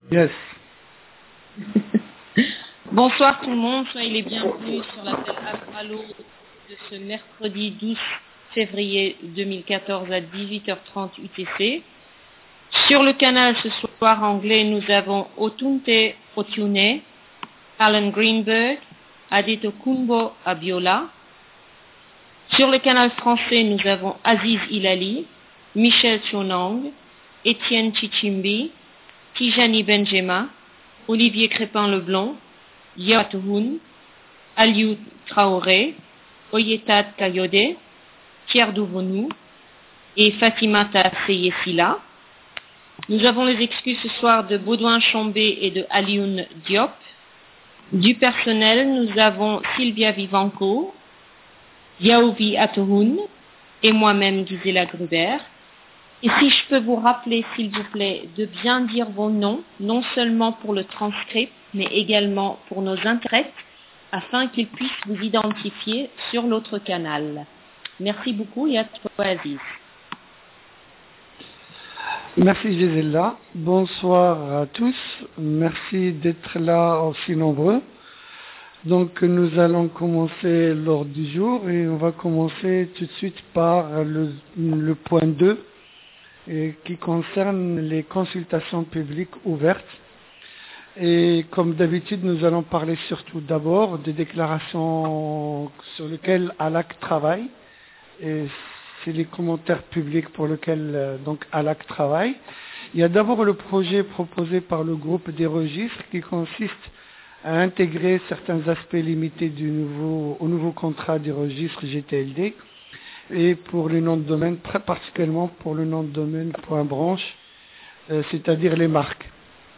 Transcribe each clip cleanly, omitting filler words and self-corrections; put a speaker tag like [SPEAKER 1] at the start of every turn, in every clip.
[SPEAKER 1] Yes.
[SPEAKER 2] Bonsoir tout le monde, soyez les bienvenus sur l'appel Afralo de ce mercredi 12 février 2014 à 18h30 UTC. Sur le canal ce soir anglais, nous avons Otunte Otiune, Alan Greenberg, Adetokunbo Abiola. Sur le canal français, nous avons Aziz Hilali, Michel Chonang, Étienne Chichimbi, Tijani Benjema, Olivier Crépin-Leblanc, Yatoun, Aliou Traoré, Oyetat Kayode, Pierre Douvonou et Fatimata Seyessila. Nous avons les excuses ce soir de Baudouin Chambé et de Alioune Diop. Du personnel, nous avons Sylvia Vivanco, Yaouvi Atoun et moi-même Gisela Gruber. Et si je peux vous rappeler, s'il vous plaît, de bien dire vos noms, non seulement pour le transcript, mais également pour nos interprètes, afin qu'ils puissent vous identifier sur l'autre canal. Merci beaucoup et à toi, Aziz.
[SPEAKER 1] Merci Gisela. Bonsoir à tous. Merci d'être là aussi nombreux. Donc nous allons commencer l'ordre du jour et on va commencer tout de suite par le point 2 qui concerne les consultations publiques ouvertes. Et comme d'habitude, nous allons parler surtout d'abord des déclarations sur lesquelles ALAC travaille. Et c'est les commentaires publics pour lesquels donc ALAC travaille. Il y a d'abord le projet proposé par le groupe des registres qui consiste à intégrer certains aspects limités au nouveau contrat des registres GTLD et pour les noms de domaine, très particulièrement pour le nom de domaine .branche, c'est-à-dire les marques.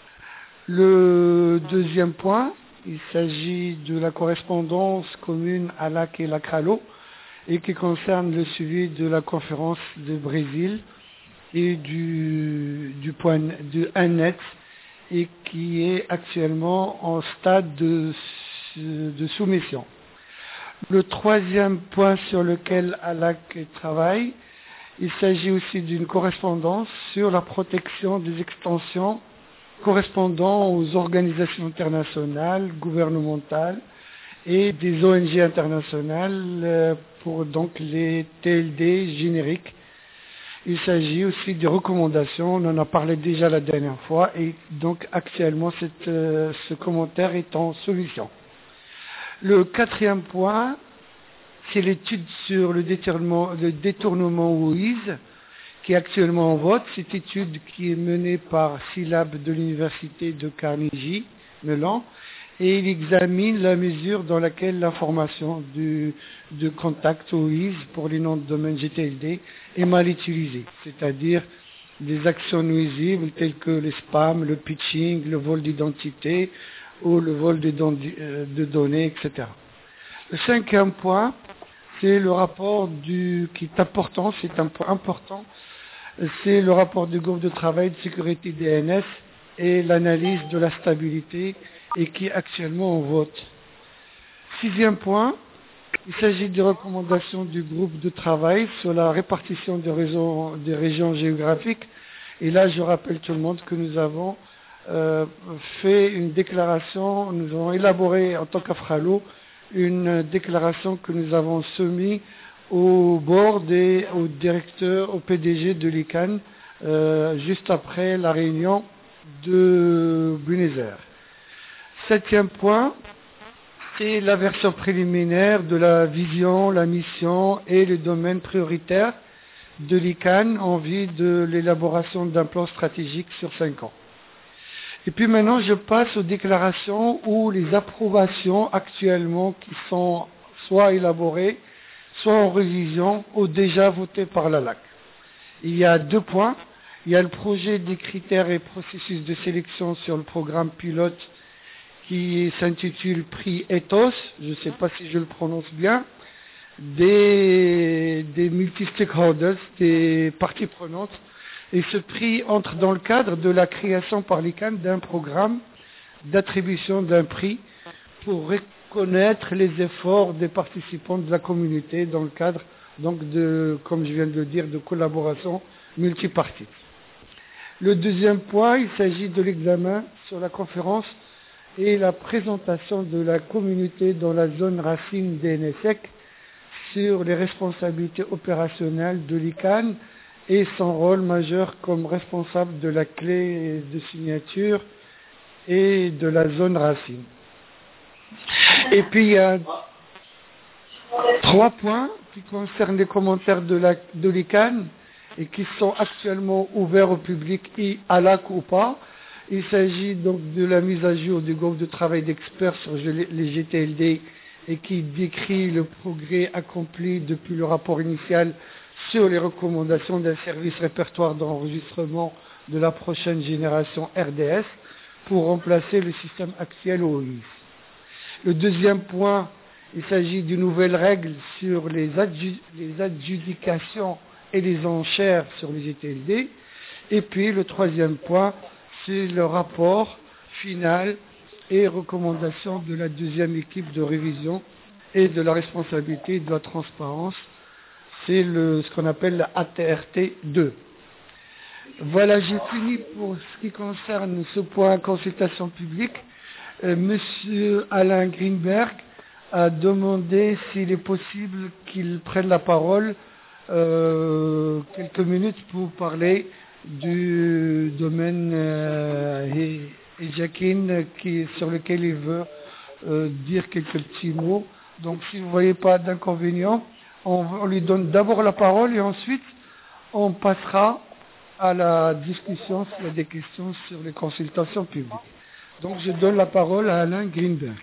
[SPEAKER 1] Le deuxième point, il s'agit de la correspondance commune ALAC et LACRALO et qui concerne le suivi de la conférence de Brésil et du .net et qui est actuellement en stade de soumission. Le troisième point sur lequel ALAC travaille, il s'agit aussi d'une correspondance sur la protection des extensions correspondant aux organisations internationales, gouvernementales et des ONG internationales pour donc les TLD génériques. Il s'agit aussi de recommandations, on en a parlé déjà la dernière fois et donc actuellement ce commentaire est en solution. Le quatrième point, c'est l'étude sur le détournement OISE qui est actuellement en vote. Cette étude qui est menée par SILAB de l'université de Carnegie Mellon et il examine la mesure dans laquelle l'information de contact OISE pour les noms de domaine GTLD est mal utilisée, c'est-à-dire des actions nuisibles telles que les spams, le pitching, le vol d'identité ou le vol de données, etc. Le cinquième point, c'est le rapport qui est important, c'est un point important, c'est le rapport du groupe de travail de sécurité DNS et l'analyse de la stabilité et qui est actuellement en vote. Sixième point, il s'agit de recommandations du groupe de travail sur la répartition des régions géographiques. Et là, je rappelle tout le monde que nous avons fait une déclaration, nous avons élaboré en tant qu'Afralo une déclaration que nous avons soumise au board et au directeur, au PDG de l'ICANN, juste après la réunion de Buenos Aires. Septième point, c'est la version préliminaire de la vision, la mission et le domaine prioritaire de l'ICANN en vue de l'élaboration d'un plan stratégique sur 5 ans. Et puis maintenant, je passe aux déclarations ou les approbations actuellement qui sont soit élaborées, soit en révision ou déjà votées par la LAC. Il y a 2 points. Il y a le projet des critères et processus de sélection sur le programme pilote qui s'intitule Prix Ethos, je ne sais pas si je le prononce bien, des multi-stakeholders, des parties prenantes. Et ce prix entre dans le cadre de la création par l'ICANN d'un programme d'attribution d'un prix pour reconnaître les efforts des participants de la communauté dans le cadre donc de, comme je viens de le dire, de collaboration multipartite. Le deuxième point, il s'agit de l'examen sur la conférence et la présentation de la communauté dans la zone racine d'ENSEC sur les responsabilités opérationnelles de l'ICANN et son rôle majeur comme responsable de la clé de signature et de la zone racine. Et puis il y a 3 points qui concernent les commentaires de l'ICANN et qui sont actuellement ouverts au public, ALAC ou pas. Il s'agit donc de la mise à jour du groupe de travail d'experts sur les GTLD et qui décrit le progrès accompli depuis le rapport initial sur les recommandations d'un service répertoire d'enregistrement de la prochaine génération RDS pour remplacer le système actuel OIS. Le deuxième point, il s'agit d'une nouvelle règle sur les adjudications et les enchères sur les GTLD. Et puis le troisième point, c'est le rapport final et recommandations de la deuxième équipe de révision et de la responsabilité et de la transparence. C'est ce qu'on appelle la ATRT 2. Voilà, j'ai fini pour ce qui concerne ce point consultation publique. Monsieur Alain Greenberg a demandé s'il est possible qu'il prenne la parole quelques minutes pour parler du domaine Ejakin sur lequel il veut dire quelques petits mots. Donc si vous ne voyez pas d'inconvénient, on lui donne d'abord la parole et ensuite on passera à la discussion s'il y a des questions sur les consultations publiques. Donc je donne la parole à Alain Greenberg.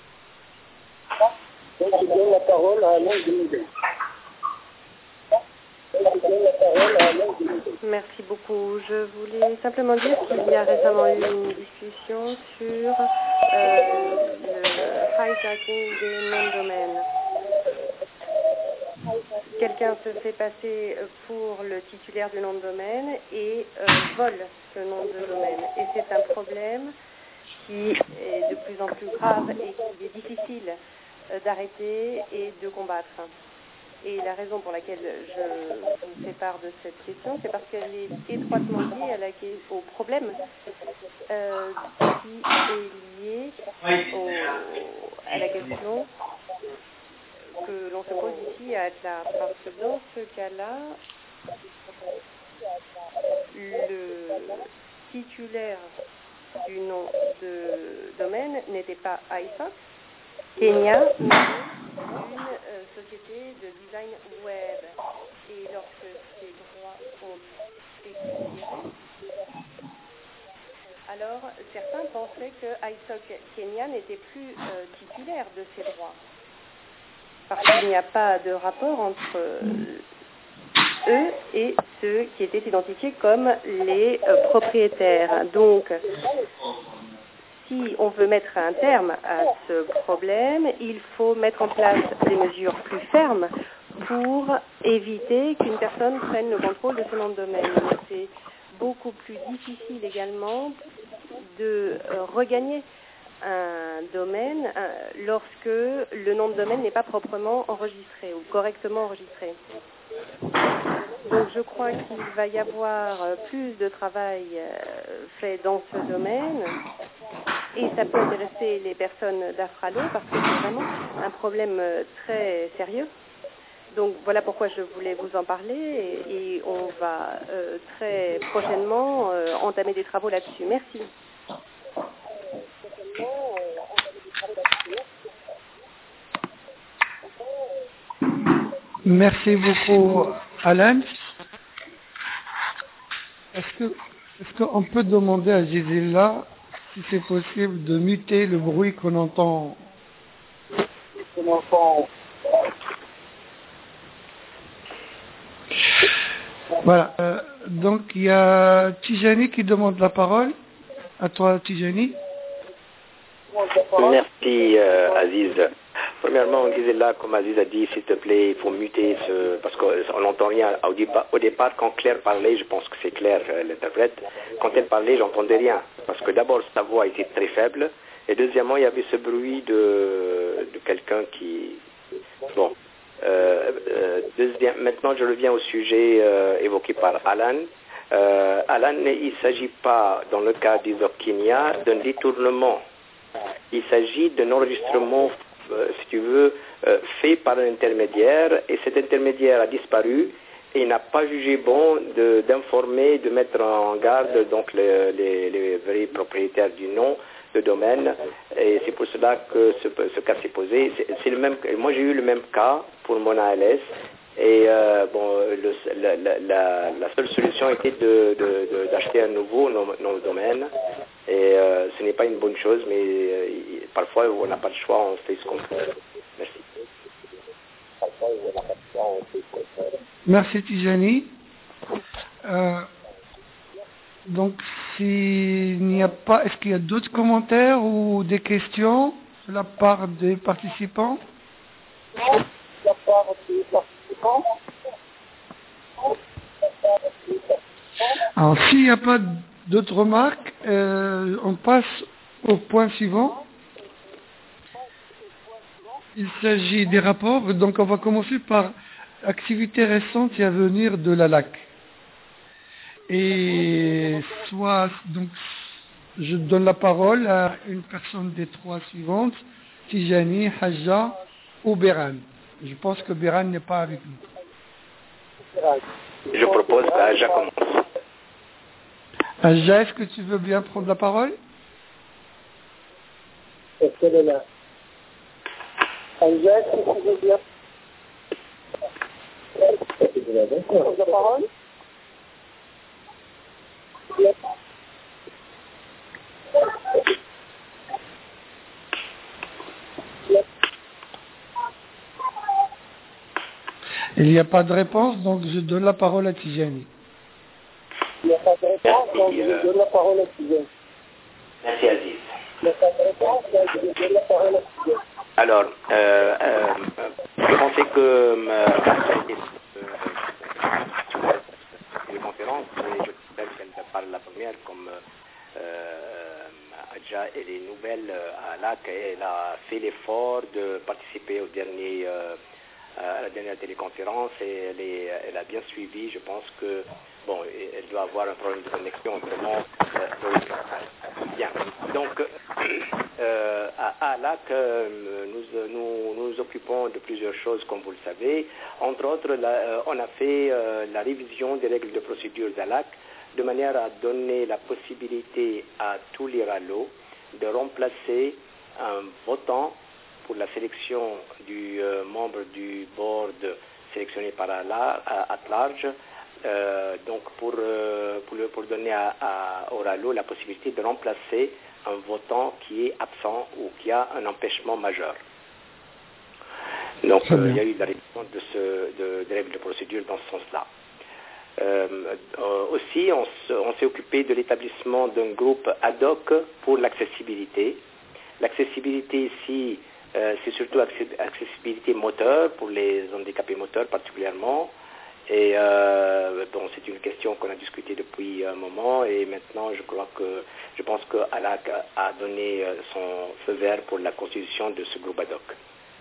[SPEAKER 3] Merci beaucoup. Je voulais simplement dire qu'il y a récemment eu une discussion sur le hijacking des noms de domaine. Quelqu'un se fait passer pour le titulaire du nom de domaine et vole ce nom de domaine. Et c'est un problème qui est de plus en plus grave et qui est difficile d'arrêter et de combattre. Et la raison pour laquelle je vous fais part de cette question, c'est parce qu'elle est étroitement liée au problème qui est lié à la question que l'on se pose ici à Atlas. Parce que dans ce cas-là, le titulaire du nom de domaine n'était pas ISOC, Kenya, mais une société de design web. Et lorsque ces droits ont expiré, alors certains pensaient que ISOC Kenya n'était plus titulaire de ces droits. Parce qu'il n'y a pas de rapport entre eux et ceux qui étaient identifiés comme les propriétaires. Donc, si on veut mettre un terme à ce problème, il faut mettre en place des mesures plus fermes pour éviter qu'une personne prenne le contrôle de ce nom de domaine. C'est beaucoup plus difficile également de regagner un domaine lorsque le nom de domaine n'est pas proprement enregistré ou correctement enregistré. Donc je crois qu'il va y avoir plus de travail fait dans ce domaine et ça peut intéresser les personnes d'Afralo parce que c'est vraiment un problème très sérieux. Donc voilà pourquoi je voulais vous en parler et on va très prochainement entamer des travaux là-dessus. Merci.
[SPEAKER 1] Merci beaucoup, Alain. Est-ce qu'on peut demander à Gisela si c'est possible de muter le bruit qu'on entend? Voilà. Donc, il y a Tijani qui demande la parole. À toi, Tijani.
[SPEAKER 4] Merci, Aziz. Premièrement, Gisela, comme Aziz a dit, s'il te plaît, il faut muter parce qu'on n'entend rien. Au départ, quand Claire parlait, je pense que c'est Claire, l'interprète, quand elle parlait, j'entendais rien. Parce que d'abord, sa voix était très faible. Et deuxièmement, il y avait ce bruit de quelqu'un qui... Bon. Maintenant, je reviens au sujet évoqué par Alan. Alan, il ne s'agit pas, dans le cas du Zocchinia, d'un détournement. Il s'agit d'un enregistrement, si tu veux, fait par un intermédiaire, et cet intermédiaire a disparu, et il n'a pas jugé bon d'informer, de mettre en garde donc les vrais propriétaires du nom de domaine, et c'est pour cela que ce cas s'est posé. C'est le même. Moi, j'ai eu le même cas pour mon ALS. Et la seule solution était d'acheter un nouveau nom de domaine. Et ce n'est pas une bonne chose, mais parfois on n'a pas le choix, on fait ce qu'on peut. Merci.
[SPEAKER 1] Merci Tijani. Donc s'il n'y a pas, est-ce qu'il y a d'autres commentaires ou des questions de la part des participants? Alors, s'il n'y a pas d'autres remarques, on passe au point suivant. Il s'agit des rapports. Donc, on va commencer par activités récentes et à venir de la LAC. Et donc, je donne la parole à une personne des trois suivantes, Tijani, Hajja ou Beran. Je pense que Beran n'est pas avec nous.
[SPEAKER 4] Je propose que Hajja commence.
[SPEAKER 1] Hajja, est-ce que tu veux bien prendre la parole?
[SPEAKER 5] Est-ce qu'elle est là? Hajja, est-ce que tu veux bien prendre la parole?
[SPEAKER 1] Il n'y a pas de réponse, donc je donne la parole à Tijani.
[SPEAKER 5] Il n'y a pas de réponse, donc je donne la parole à Tijani.
[SPEAKER 4] Merci Aziz.
[SPEAKER 5] Il n'y a pas de réponse, donc je donne la parole à Tijani.
[SPEAKER 4] Alors, je pensais que une conférence, et je rappelle qu'elle parle la première comme Hajja, elle est nouvelle à LAC, elle a fait l'effort de participer à la dernière téléconférence, et elle a bien suivi. Je pense que elle doit avoir un problème de connexion, vraiment. Bien. Donc, à LAC, nous nous occupons de plusieurs choses, comme vous le savez. Entre autres, on a fait la révision des règles de procédure d'ALAC, de manière à donner la possibilité à tous les RALO de remplacer un votant pour la sélection du membre du board sélectionné par at large, donc pour donner au RALO la possibilité de remplacer un votant qui est absent ou qui a un empêchement majeur. Donc il y a eu la révision des règles de procédure dans ce sens-là. Aussi, on s'est occupé de l'établissement d'un groupe ad hoc pour l'accessibilité. L'accessibilité ici, c'est surtout accessibilité moteur pour les handicapés moteurs particulièrement. Et c'est une question qu'on a discutée depuis un moment, et maintenant je pense que ALAC a donné son feu vert pour la constitution de ce groupe ad hoc.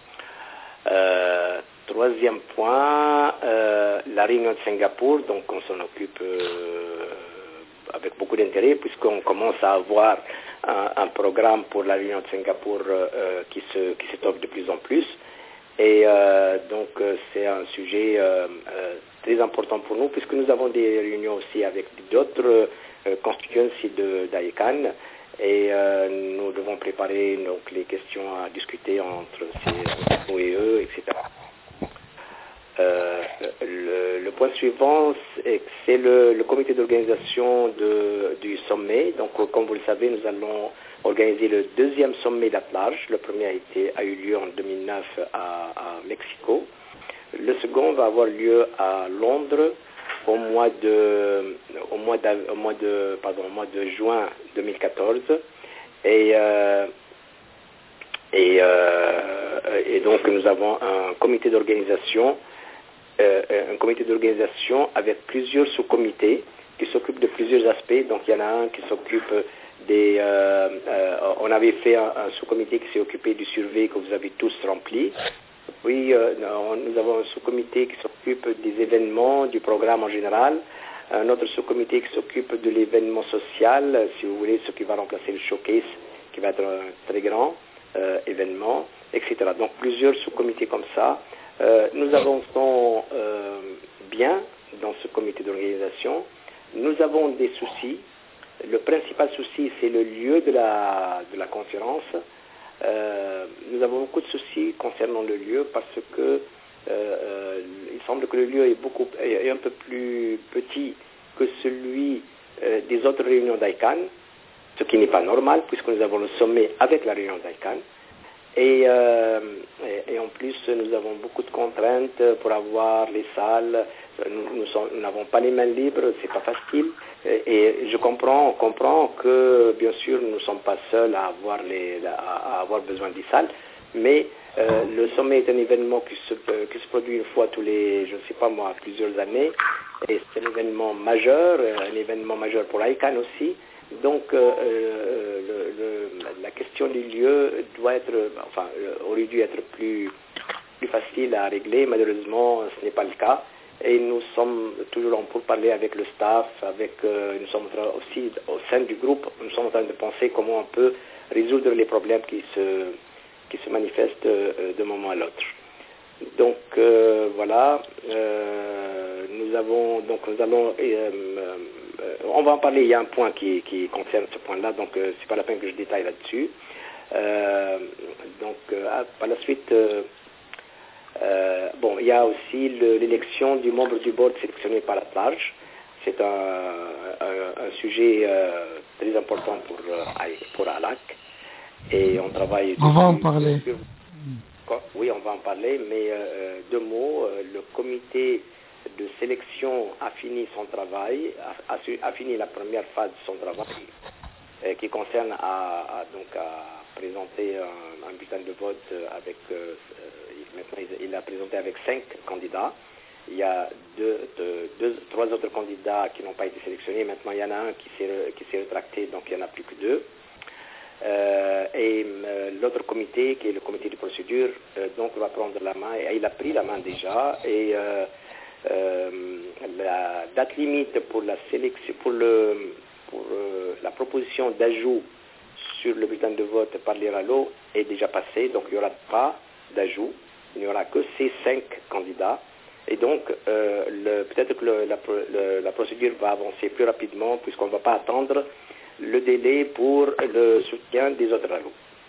[SPEAKER 4] Troisième point, la réunion de Singapour, donc on s'en occupe avec beaucoup d'intérêt, puisqu'on commence à avoir un programme pour la réunion de Singapour qui s'étoffe de plus en plus. Et donc c'est un sujet très important pour nous, puisque nous avons des réunions aussi avec d'autres constituencies d'AECAN, et nous devons préparer donc les questions à discuter entre nous et eux, etc. Le point suivant, c'est le comité d'organisation du sommet. Donc, comme vous le savez, nous allons organiser le deuxième sommet d'At-Large. Le premier a eu lieu en 2009 à Mexico. Le second va avoir lieu à Londres au mois de juin 2014. Et donc, nous avons un comité d'organisation. Un comité d'organisation avec plusieurs sous-comités qui s'occupent de plusieurs aspects. Donc il y en a un qui s'occupe on avait fait un sous-comité qui s'est occupé du survey que vous avez tous rempli. Puis nous avons un sous-comité qui s'occupe des événements, du programme en général, un autre sous-comité qui s'occupe de l'événement social, si vous voulez, ce qui va remplacer le showcase, qui va être un très grand événement, etc. Donc plusieurs sous-comités comme ça. Nous avançons bien dans ce comité d'organisation. Nous avons des soucis. Le principal souci, c'est le lieu de la conférence. Nous avons beaucoup de soucis concernant le lieu parce que il semble que le lieu est un peu plus petit que celui des autres réunions d'ICANN, ce qui n'est pas normal puisque nous avons le sommet avec la réunion d'ICANN. Et en plus, nous avons beaucoup de contraintes pour avoir les salles. Nous n'avons pas les mains libres, c'est pas facile. Et je comprends que, bien sûr, nous ne sommes pas seuls à avoir besoin des salles, mais le sommet est un événement qui se produit une fois tous les, je ne sais pas moi, plusieurs années. Et c'est un événement majeur pour ICANN aussi. Donc, la question du lieu aurait dû être plus facile à régler. Malheureusement, ce n'est pas le cas. Et nous sommes toujours en pourparlers avec le staff, nous sommes aussi au sein du groupe, nous sommes en train de penser comment on peut résoudre les problèmes qui se manifestent d'un moment à l'autre. Donc, voilà. On va en parler, il y a un point qui concerne ce point-là, donc c'est pas la peine que je détaille là-dessus. Par la suite, il y a aussi l'élection du membre du board sélectionné par la plage. C'est un sujet très important pour ALAC. Et on travaille...
[SPEAKER 1] On va en parler.
[SPEAKER 4] Oui, on va en parler, mais deux mots. Le comité de sélection a fini son travail, a fini la première phase de son travail, qui concerne à présenter un bulletin de vote avec... maintenant, il a présenté avec 5 candidats. Il y a trois autres candidats qui n'ont pas été sélectionnés. Maintenant, il y en a un qui s'est rétracté, donc il n'y en a plus que 2. L'autre comité, qui est le comité de procédure, donc va prendre la main. Et il a pris la main déjà. Et la date limite pour la sélection, pour la proposition d'ajout sur le bulletin de vote par l'IRALO est déjà passée. Donc il n'y aura pas d'ajout. Il n'y aura que ces 5 candidats. Et donc, peut-être que la procédure va avancer plus rapidement puisqu'on ne va pas attendre le délai pour le soutien des autres RALO.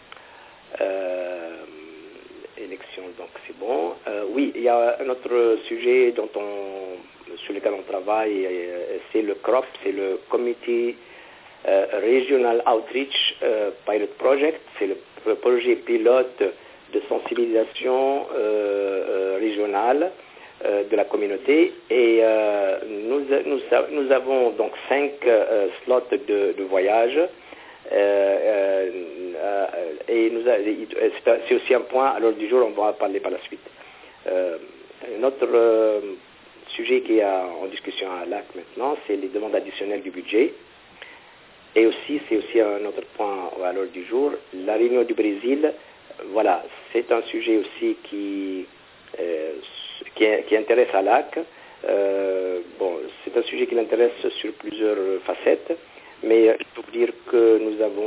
[SPEAKER 4] Élection, donc c'est bon. Oui, il y a un autre sujet sur lequel on travaille, c'est le CROP, c'est le Committee Regional Outreach Pilot Project, c'est le projet pilote de sensibilisation régionale de la communauté, et nous avons donc 5 slots de voyage, et c'est aussi un point à l'ordre du jour, on va en parler par la suite. Un autre sujet qui est en discussion à l'AC maintenant, c'est les demandes additionnelles du budget, et aussi c'est aussi un autre point à l'ordre du jour, la réunion du Brésil. Voilà, c'est un sujet aussi qui intéresse ALAC. C'est un sujet qui l'intéresse sur plusieurs facettes, mais je peux vous dire que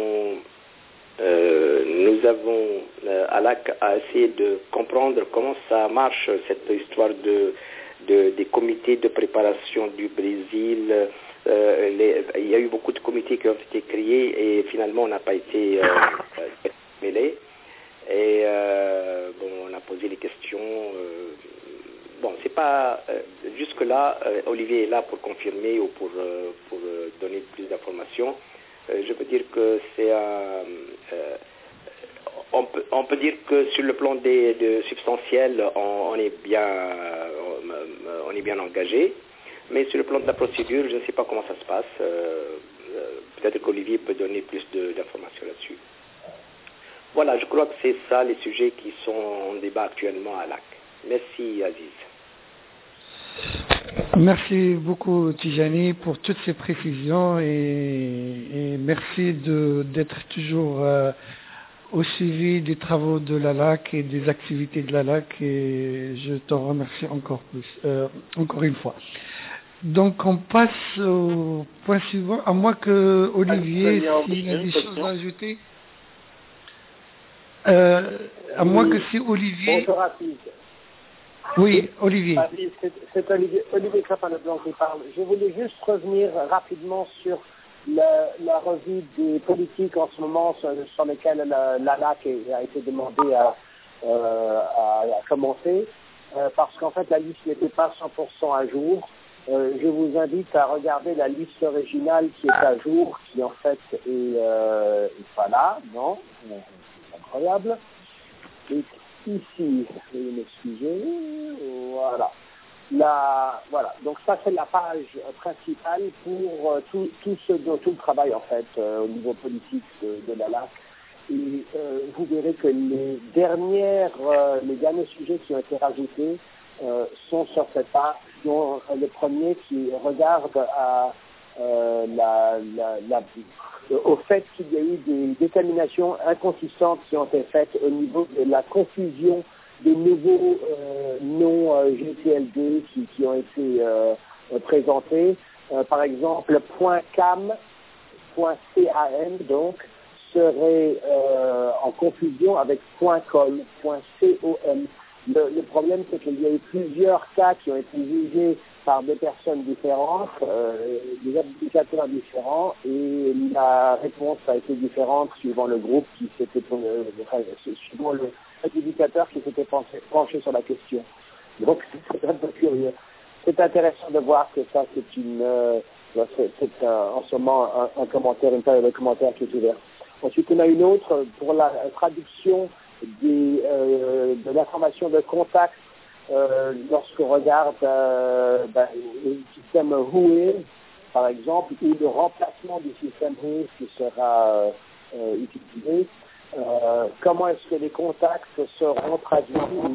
[SPEAKER 4] ALAC a essayé de comprendre comment ça marche, cette histoire des comités de préparation du Brésil. Il y a eu beaucoup de comités qui ont été créés et finalement on n'a pas été mêlés. Et on a posé les questions. C'est pas jusque-là. Olivier est là pour confirmer ou pour donner plus d'informations. Je peux dire que c'est on peut dire que sur le plan de substantiel, on est bien engagé. Mais sur le plan de la procédure, je ne sais pas comment ça se passe. Peut-être qu'Olivier peut donner plus d'informations là-dessus. Voilà, je crois que c'est ça les sujets qui sont en débat actuellement à l'AC. Merci Aziz.
[SPEAKER 1] Merci beaucoup Tijani pour toutes ces précisions et merci d'être toujours au suivi des travaux de l'ALAC et des activités de l'ALAC, et je t'en remercie encore une fois. Donc on passe au point suivant, à moins que Olivier, s'il a des choses à ajouter. À moins que si Olivier...
[SPEAKER 5] Bonjour Aziz.
[SPEAKER 1] Oui, Olivier.
[SPEAKER 5] Aziz, c'est Olivier Crapin-Leblanc qui parle. Je voulais juste revenir rapidement sur la revue des politiques en ce moment sur lesquelles l'ALAC a été demandé à commencer, parce qu'en fait la liste n'était pas 100% à jour. Je vous invite à regarder la liste originale qui est à jour, qui en fait est pas là, non, c'est incroyable. Et ici, veuillez m'excuser, voilà. Voilà. Donc ça c'est la page principale pour tout le travail en fait au niveau politique de l'ALAC. Et vous verrez que les derniers sujets qui ont été rajoutés sont sur cette page, dont le premier qui regarde au fait qu'il y a eu des déterminations inconsistantes qui ont été faites au niveau de la confusion des nouveaux noms GTLD qui ont été présentés. Par exemple, .cam, .can, donc, serait en confusion avec .com, .com. Le problème, c'est qu'il y a eu plusieurs cas qui ont été jugés par des personnes différentes, des indicateurs différents, et la réponse a été différente suivant le groupe qui s'était, suivant l'indicateur qui s'était penché sur la question. Donc, c'est un peu curieux. C'est intéressant de voir que ça, c'est en ce moment un commentaire, une période de commentaires qui est ouverte. Ensuite, on a une autre pour la traduction de l'information de contact lorsqu'on regarde le système WHOIS, par exemple, ou le remplacement du système WHOIS qui sera utilisé. Comment est-ce que les contacts seront traduits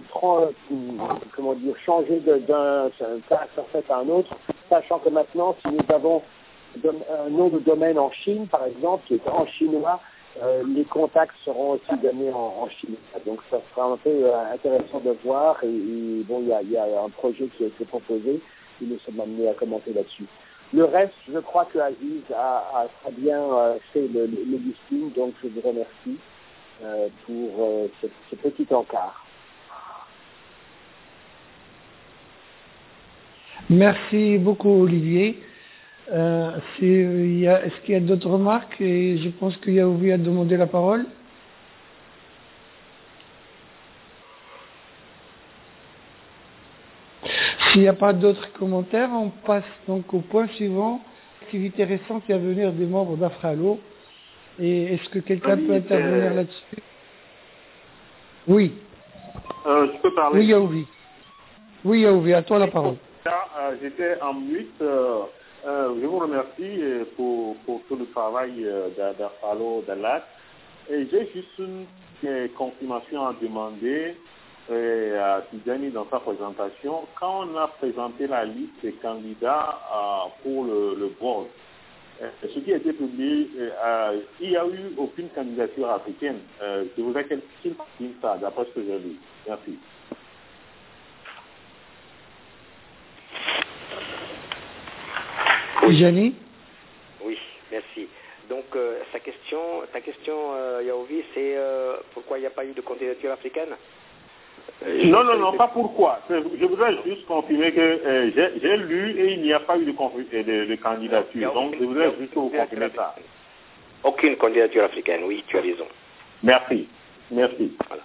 [SPEAKER 5] ou changés d'un cas à un autre, sachant que maintenant, si nous avons un nom de domaine en Chine, par exemple, qui est en chinois, les contacts seront aussi donnés en chinois. Donc ça sera un peu intéressant de voir et bon, il y a un projet qui a été proposé et nous sommes amenés à commenter là-dessus. Le reste, je crois que Aziz a très bien fait le listing, donc je vous remercie pour ce petit encart.
[SPEAKER 1] Merci beaucoup Olivier. Est-ce qu'il y a d'autres remarques? Et je pense que Yaouvi a demandé la parole. S'il n'y a pas d'autres commentaires, on passe donc au point suivant, activité récente à venir des membres d'Afralo. Et est-ce que quelqu'un peut intervenir là-dessus? Oui.
[SPEAKER 6] Je peux parler?
[SPEAKER 1] Oui, Yaouvi. Oui, Yaouvi, à toi la parole.
[SPEAKER 6] J'étais en mute. Je vous remercie pour tout le travail d'Afralo, d'ALAC. Et j'ai juste une confirmation à demander à Tidjani dans sa présentation. Quand on a présenté la liste des candidats pour le board, ce qui a été publié, il n'y a eu aucune candidature africaine. Je voudrais qu'il confirme ça, d'après ce que j'ai lu. Merci.
[SPEAKER 1] Tidjani?
[SPEAKER 4] Oui, merci. Donc, ta question, Yaouvi, c'est pourquoi il n'y a pas eu de candidature africaine?
[SPEAKER 6] Non, pas pourquoi. Je voudrais juste confirmer que j'ai lu et il n'y a pas eu de candidature. Donc, je voudrais juste vous confirmer ça.
[SPEAKER 4] Aucune candidature africaine, oui, tu as raison.
[SPEAKER 6] Merci. Voilà.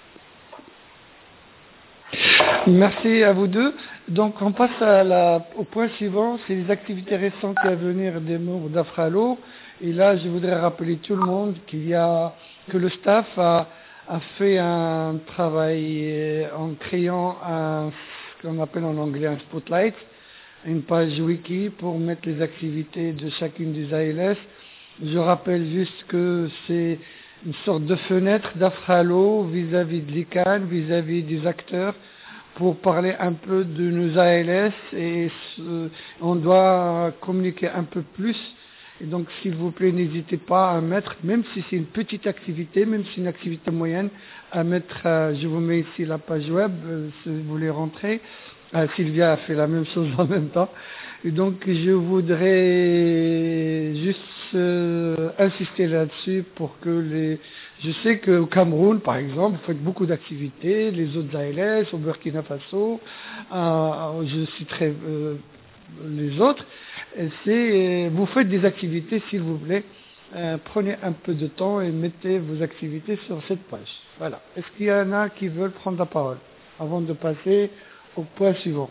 [SPEAKER 1] Merci à vous deux. Donc on passe au point suivant, c'est les activités récentes à venir des membres d'Afralo. Et là, je voudrais rappeler tout le monde que le staff a fait un travail en créant ce qu'on appelle en anglais un spotlight, une page wiki pour mettre les activités de chacune des ALS. Je rappelle juste que c'est une sorte de fenêtre d'Afralo vis-à-vis de l'ICANN, vis-à-vis des acteurs, pour parler un peu de nos ALS et on doit communiquer un peu plus Et donc, s'il vous plaît, n'hésitez pas à mettre, même si c'est une petite activité, même si c'est une activité moyenne, à mettre, je vous mets ici la page web, si vous voulez rentrer. Sylvia a fait la même chose en même temps. Et donc, je voudrais juste insister là-dessus pour que je sais qu'au Cameroun, par exemple, vous faites beaucoup d'activités, les autres ALS, au Burkina Faso, je citerai les autres, vous faites des activités, s'il vous plaît, prenez un peu de temps et mettez vos activités sur cette page. Voilà. Est-ce qu'il y en a qui veulent prendre la parole avant de passer au point suivant?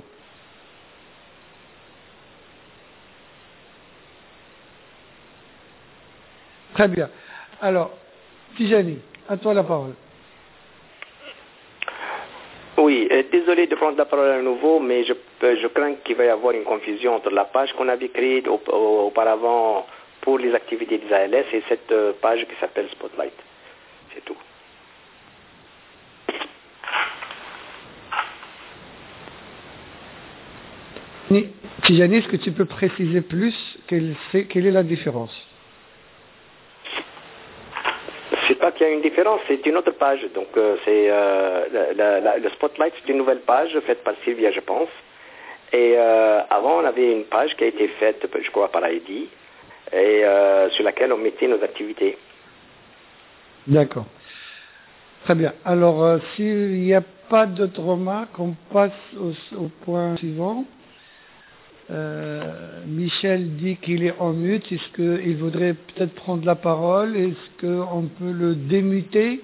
[SPEAKER 1] Très bien. Alors, Tijani, à toi la parole.
[SPEAKER 4] Oui, désolé de prendre la parole à nouveau, mais je crains qu'il va y avoir une confusion entre la page qu'on avait créée auparavant pour les activités des ALS et cette page qui s'appelle Spotlight. C'est tout.
[SPEAKER 1] Tijani, est-ce que tu peux préciser plus quelle est la différence?
[SPEAKER 4] C'est pas qu'il y a une différence, c'est une autre page. Donc c'est le Spotlight, c'est une nouvelle page faite par Sylvia, je pense. Et avant, on avait une page qui a été faite, je crois, par Heidi, et sur laquelle on mettait nos activités.
[SPEAKER 1] D'accord. Très bien. Alors, s'il n'y a pas d'autres remarques, on passe au point suivant. Michel dit qu'il est en mute. Est-ce qu'il voudrait peut-être prendre la parole? Est-ce qu'on peut le démuter?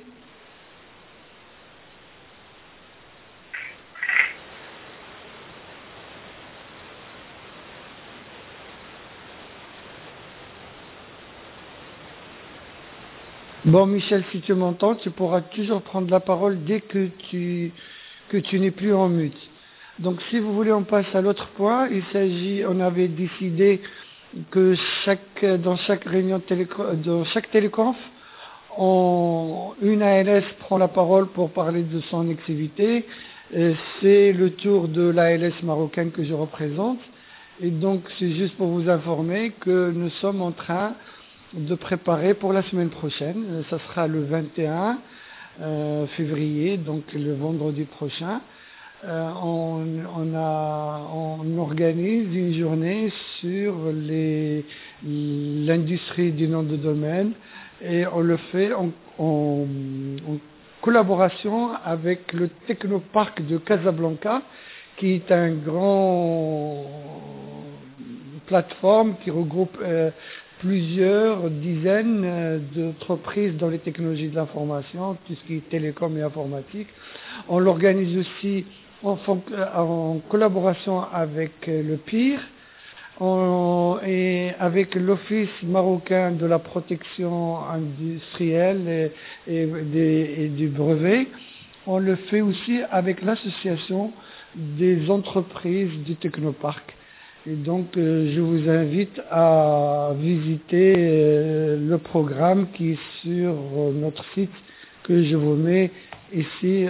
[SPEAKER 1] Bon, Michel, si tu m'entends, tu pourras toujours prendre la parole dès que tu n'es plus en mute. Donc, si vous voulez, on passe à l'autre point. On avait décidé que dans chaque réunion dans chaque téléconf, une ALS prend la parole pour parler de son activité. C'est le tour de l'ALS marocaine que je représente. Et donc, c'est juste pour vous informer que nous sommes en train de préparer pour la semaine prochaine. Ça sera le 21 février, donc le vendredi prochain. On organise une journée sur l'industrie du nom de domaine et on le fait en collaboration avec le Technoparc de Casablanca, qui est un grand plateforme qui regroupe plusieurs dizaines d'entreprises dans les technologies de l'information, tout ce qui est télécom et informatique. On l'organise aussi en collaboration avec le PIR et avec l'Office marocain de la protection industrielle et du brevet. On le fait aussi avec l'association des entreprises du Technoparc. Et donc, je vous invite à visiter le programme qui est sur notre site que je vous mets ici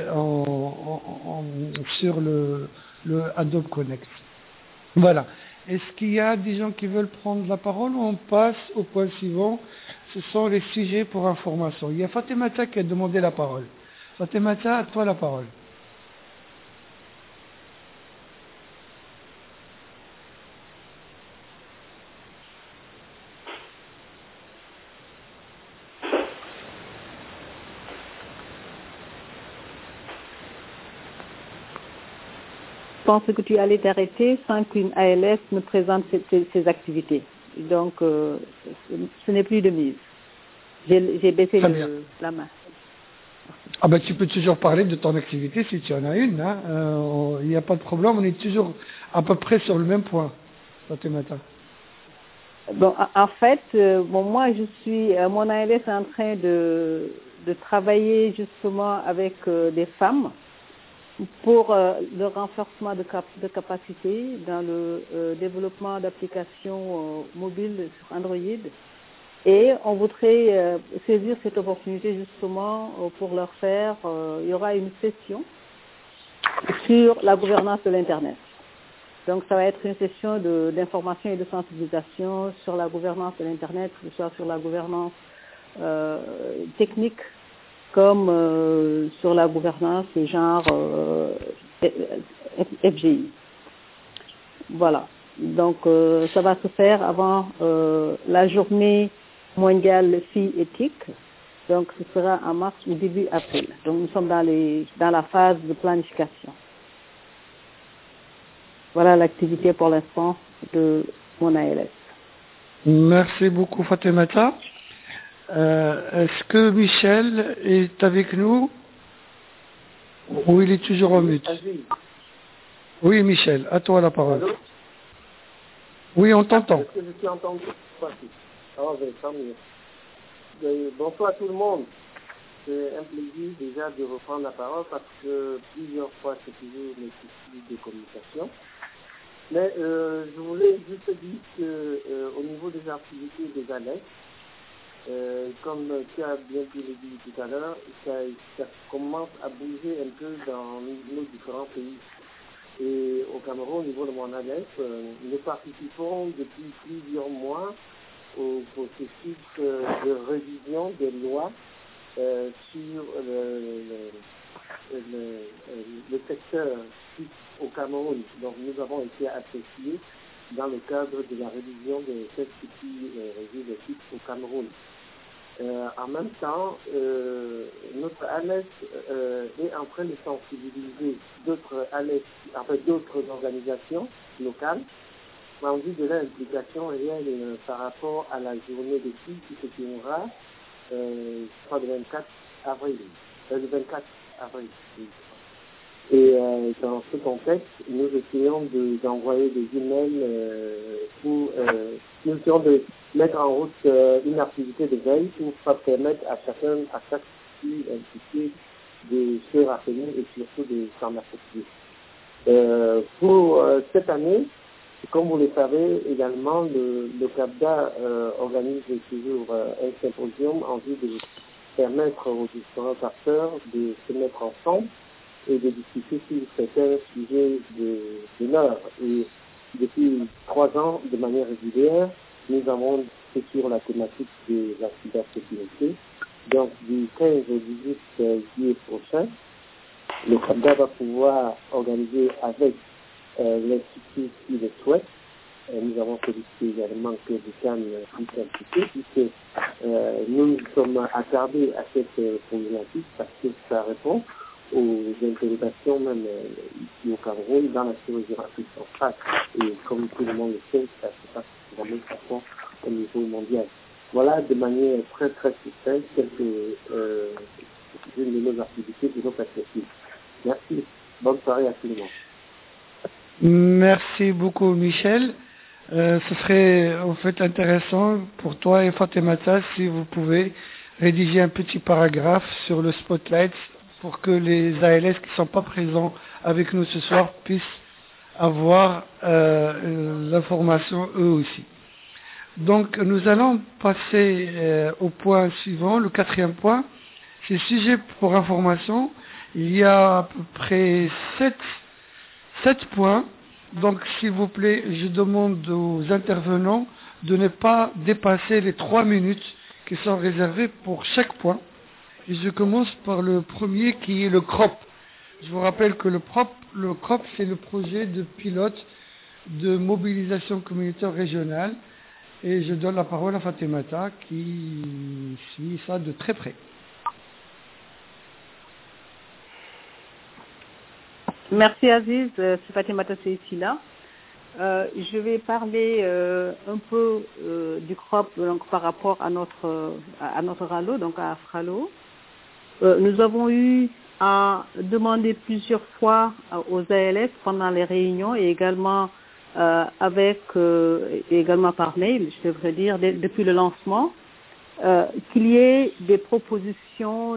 [SPEAKER 1] sur le Adobe Connect. Voilà. Est-ce qu'il y a des gens qui veulent prendre la parole ou on passe au point suivant? Ce sont les sujets pour information. Il y a Fatemata qui a demandé la parole. Fatemata, à toi la parole.
[SPEAKER 7] Je pense que tu allais t'arrêter sans qu'une ALS ne présente ses activités. Donc, ce n'est plus de mise. J'ai baissé la main.
[SPEAKER 1] Ah ben, tu peux toujours parler de ton activité si tu en as une. Il n'y a pas de problème, on est toujours à peu près sur le même point.
[SPEAKER 7] Bon, en fait, moi, mon ALS est en train de travailler justement avec des femmes pour le renforcement de capacités dans le développement d'applications mobiles sur Android. Et on voudrait saisir cette opportunité justement pour leur faire, il y aura une session sur la gouvernance de l'Internet. Donc, ça va être une session d'information et de sensibilisation sur la gouvernance de l'Internet, que ce soit sur la gouvernance technique, comme sur la gouvernance de genre FGI. Voilà. Donc, ça va se faire avant la journée mondiale filles éthiques. Donc, ce sera en mars ou début avril. Donc, nous sommes dans la phase de planification. Voilà l'activité pour l'instant de mon ALS.
[SPEAKER 1] Merci beaucoup, Fatemata. Est-ce que Michel est avec nous ou il est toujours en mute? Oui, Michel, à toi la parole.
[SPEAKER 5] Allô?
[SPEAKER 1] Oui, on t'entend.
[SPEAKER 5] Est-ce que je suis entendu? Alors, tant mieux. Bonsoir tout le monde. C'est un plaisir déjà de reprendre la parole parce que plusieurs fois c'est toujours mes soucis de communication. Mais je voulais juste dire qu'au niveau des activités des annexes, comme tu as bien pu le dire tout à l'heure, ça commence à bouger un peu dans nos différents pays. Et au Cameroun, au niveau de mon annexe, nous participons depuis plusieurs mois au processus de révision des lois sur le secteur TIC au Cameroun. Donc nous avons été associés dans le cadre de la révision de textes qui régit le TIC au Cameroun. En même temps, notre ALES est en train de sensibiliser d'autres ALES, d'autres organisations locales en vue de leur implication réelle par rapport à la journée de filles qui se tiendra, je crois, le 24 avril. Et dans ce contexte, nous essayons d'envoyer des emails nous essayons de mettre en route une activité de veille pour permettre à chaque fille impliquée de se rappeler et surtout de s'en associer. Pour cette année, comme vous le savez également, le CAPDA organise toujours un symposium en vue de permettre aux différents acteurs de se mettre ensemble et de discuter sur certains sujets de l'heure. Et depuis 3 ans, de manière régulière, nous avons discuté sur la thématique de la cybersécurité. Donc, du 15 au 18 juillet prochain, le CAPDA va pouvoir organiser avec l'Institut qui le souhaite. Nous avons sollicité également que l'UQAM puisse impliquer, puisque nous nous sommes attardés à cette problématique parce que ça répond aux interrogations même ici au Cameroun, dans la chirurgie rapide centrale. Et comme tout le monde le sait, ça se passe de la même façon au niveau mondial. Voilà de manière très très succincte quelques-unes de nos activités et nos perspectives. Merci. Bonne soirée à tout le monde.
[SPEAKER 1] Merci beaucoup, Michel. Ce serait en fait intéressant pour toi et Fatemata si vous pouvez rédiger un petit paragraphe sur le spotlight pour que les ALS qui ne sont pas présents avec nous ce soir puissent avoir l'information eux aussi. Donc nous allons passer au point suivant, le 4e point. C'est sujet pour information. Il y a à peu près 7 points. Donc, s'il vous plaît, je demande aux intervenants de ne pas dépasser les 3 minutes qui sont réservées pour chaque point. Et je commence par le premier qui est le CROP. Je vous rappelle que le CROP, c'est le projet de pilote de mobilisation communautaire régionale. Et je donne la parole à Fatemata qui suit ça de très près.
[SPEAKER 7] Merci Aziz, c'est Fatemata Seissila. Je vais parler un peu du CROP donc, par rapport à notre RALO, donc à AFRALO. Nous avons eu à demander plusieurs fois aux ALS pendant les réunions et également également par mail, je devrais dire, depuis le lancement, qu'il y ait des propositions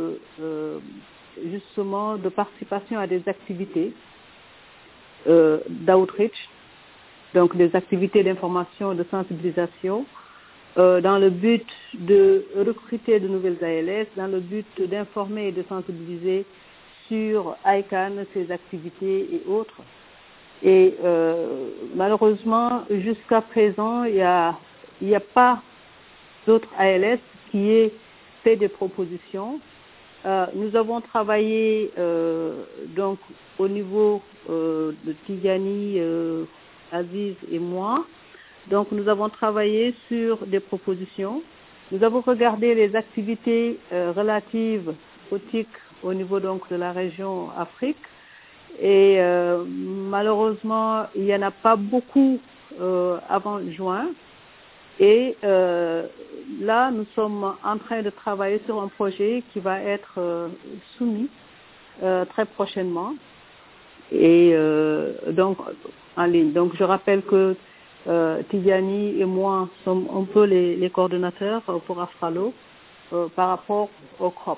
[SPEAKER 7] justement de participation à des activités d'outreach, donc des activités d'information, de sensibilisation, dans le but de recruter de nouvelles ALS, dans le but d'informer et de sensibiliser sur ICANN, ses activités et autres. Et malheureusement, jusqu'à présent, il n'y a pas d'autres ALS qui aient fait des propositions. Nous avons travaillé donc au niveau de Tigani, Aziz et moi. Donc nous avons travaillé sur des propositions. Nous avons regardé les activités relatives au TIC au niveau donc de la région Afrique. Et malheureusement, il n'y en a pas beaucoup avant juin. Et là, nous sommes en train de travailler sur un projet qui va être soumis très prochainement. Et donc, en ligne. Donc, je rappelle que Tidiane et moi sommes un peu les coordonnateurs pour Afralo par rapport au CROP.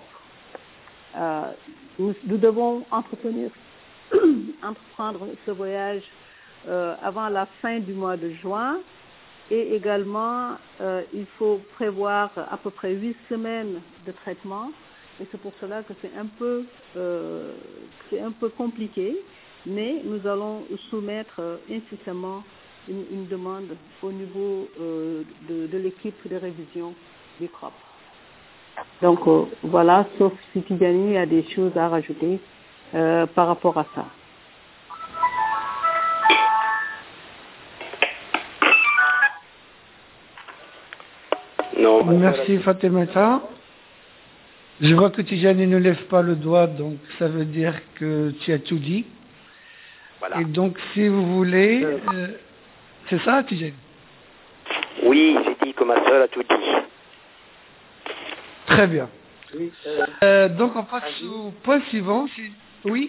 [SPEAKER 7] Nous devons entreprendre ce voyage avant la fin du mois de juin et également il faut prévoir à peu près 8 semaines de traitement et c'est pour cela que c'est un peu compliqué, mais nous allons soumettre incessamment une demande au niveau de l'équipe de révision du CROP. Donc voilà, sauf si Tidjani a des choses à rajouter par rapport à ça.
[SPEAKER 4] Non.
[SPEAKER 1] Merci Fatemata. Je vois que Tidjani ne lève pas le doigt, donc ça veut dire que tu as tout dit.
[SPEAKER 4] Voilà.
[SPEAKER 1] Et donc si vous voulez, c'est ça Tidjani?
[SPEAKER 4] Oui, c'est dit que ma sœur a tout dit.
[SPEAKER 1] Très bien.
[SPEAKER 5] Oui,
[SPEAKER 1] donc on passe au point suivant. Oui.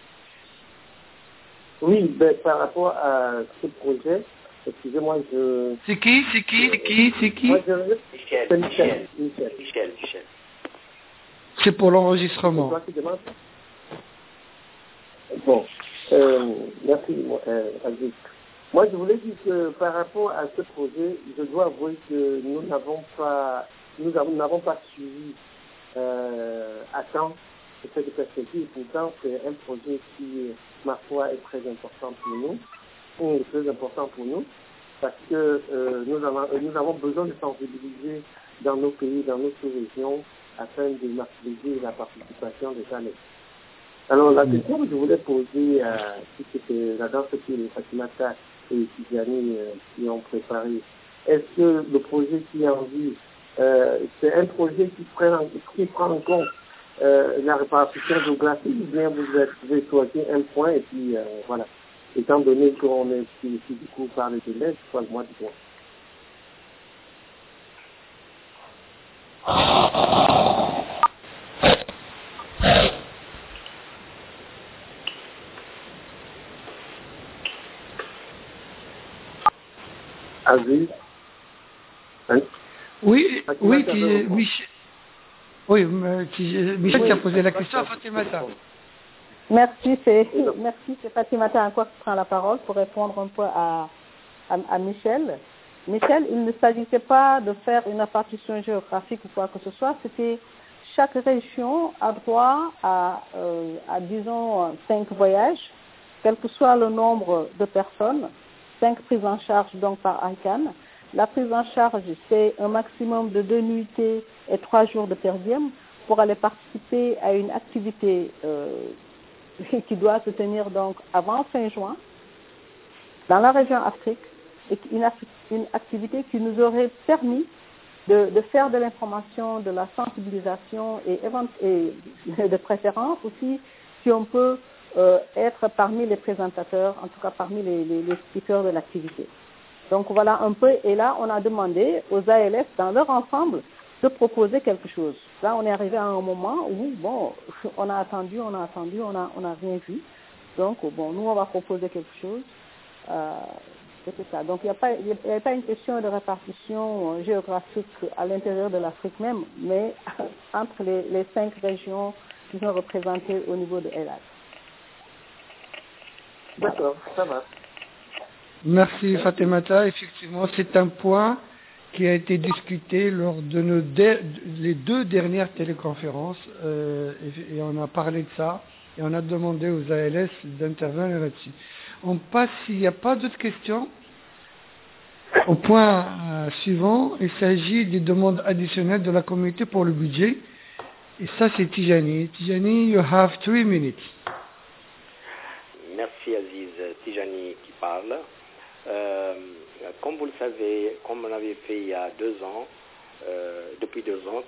[SPEAKER 5] Oui, ben, par rapport à ce projet, excusez-moi,
[SPEAKER 1] C'est qui
[SPEAKER 5] Moi,
[SPEAKER 4] Michel.
[SPEAKER 1] C'est pour l'enregistrement.
[SPEAKER 5] C'est toi qui demandes? Bon, merci, Aziz. Moi, je voulais dire que par rapport à ce projet, je dois avouer que nous n'avons pas suivi à temps cette perspective. Pourtant, c'est un projet qui, ma foi, est très important pour nous, parce que nous avons besoin de sensibiliser dans nos pays, dans nos sous-régions, afin de maximiser la participation des jeunes. Alors, la question que je voulais poser, si c'était la danse que les Fatimata et Tidjani qui ont préparé, est-ce que le projet qui est en vue, c'est un projet qui prend en compte la répartition géographique, ou bien vous avez choisi un point et puis voilà. Étant donné qu'on est ici du coup par les élèves, soit le mois du juin. Aziz, hein?
[SPEAKER 1] Oui, Michel qui a posé la question à Fatimata.
[SPEAKER 7] Merci, c'est Fatimata encore qui prend la parole pour répondre un peu à Michel. Michel, il ne s'agissait pas de faire une répartition géographique ou quoi que ce soit, c'était chaque région a droit à disons 5 voyages, quel que soit le nombre de personnes, 5 prises en charge donc par ICANN. La prise en charge, c'est un maximum de 2 nuitées et 3 jours de per diem pour aller participer à une activité qui doit se tenir donc avant fin juin dans la région Afrique, et une activité qui nous aurait permis de faire de l'information, de la sensibilisation et de préférence aussi si on peut être parmi les présentateurs, en tout cas parmi les speakers de l'activité. Donc voilà un peu, et là on a demandé aux ALS dans leur ensemble de proposer quelque chose. Là on est arrivé à un moment où bon, on a attendu, on n'a rien vu. Donc bon, nous on va proposer quelque chose. C'était ça. Donc il n'y a pas une question de répartition géographique à l'intérieur de l'Afrique même, mais entre les 5 régions qui sont représentées au niveau de ELAD.
[SPEAKER 5] D'accord, ça va.
[SPEAKER 1] Merci Fatemata. Effectivement, c'est un point qui a été discuté lors de les 2 dernières téléconférences, et on a parlé de ça, et on a demandé aux ALS d'intervenir là-dessus. On passe, s'il n'y a pas d'autres questions, au point suivant. Il s'agit des demandes additionnelles de la communauté pour le budget. Et ça, c'est Tijani. Tijani, you have 3 minutes.
[SPEAKER 4] Merci Aziz. Tijani qui parle. Comme vous le savez, comme on avait fait il y a 2 ans, depuis 2 ans,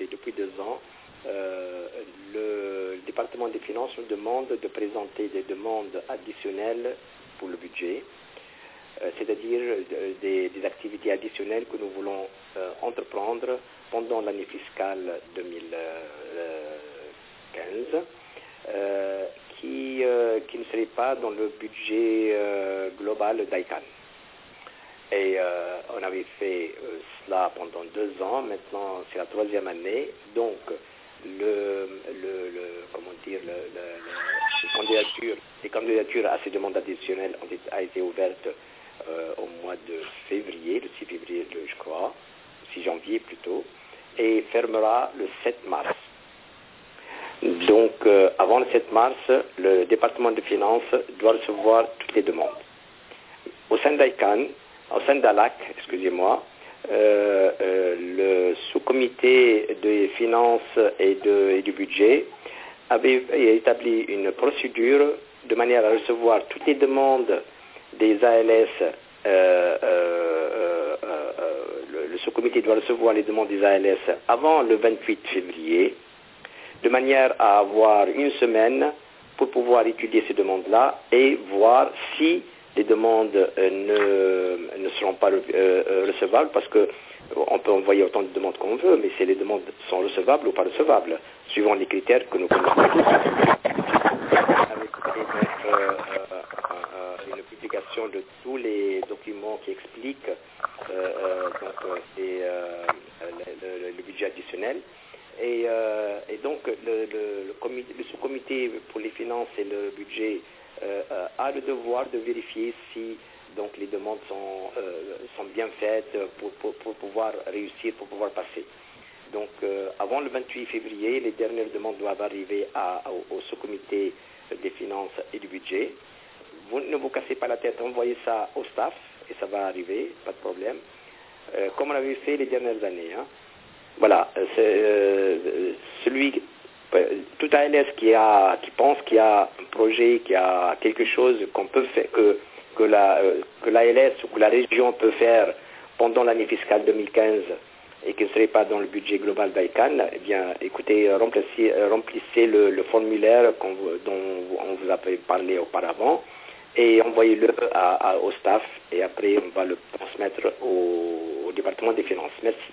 [SPEAKER 4] le département des finances nous demande de présenter des demandes additionnelles pour le budget, c'est-à-dire des activités additionnelles que nous voulons entreprendre pendant l'année fiscale 2015, qui ne serait pas dans le budget global d'ICANN. Et on avait fait cela pendant 2 ans. Maintenant, c'est la 3e année. Donc, les candidatures à ces demandes additionnelles ont été ouvertes au mois de février, le 6 février, je crois, 6 janvier plutôt, et fermera le 7 mars. Donc, avant le 7 mars, le département des finances doit recevoir toutes les demandes. Au sein d'ALAC, excusez-moi, le sous-comité des finances et du budget avait établi une procédure de manière à recevoir toutes les demandes des ALS. Le sous-comité doit recevoir les demandes des ALS avant le 28 février, de manière à avoir 1 semaine pour pouvoir étudier ces demandes-là et voir si les demandes ne seront pas recevables, parce qu'on peut envoyer autant de demandes qu'on veut, mais si les demandes sont recevables ou pas recevables, suivant les critères que nous connaissons. Avec une publication de tous les documents qui expliquent le budget additionnel. Et donc le sous-comité pour les finances et le budget a le devoir de vérifier si donc les demandes sont bien faites pour pouvoir réussir, pour pouvoir passer. Donc avant le 28 février, les dernières demandes doivent arriver au sous-comité des finances et du budget. Vous ne vous cassez pas la tête, envoyez ça au staff et ça va arriver, pas de problème. Comme on avait fait les dernières années. Hein. Voilà, tout ALS qui pense qu'il y a un projet, qu'il y a quelque chose qu'on peut faire, que l'ALS ou que la région peut faire pendant l'année fiscale 2015 et qui ne serait pas dans le budget global d'ICANN, eh bien, écoutez, remplissez le formulaire dont on vous a parlé auparavant et envoyez-le au staff et après on va le transmettre au département des finances. Merci.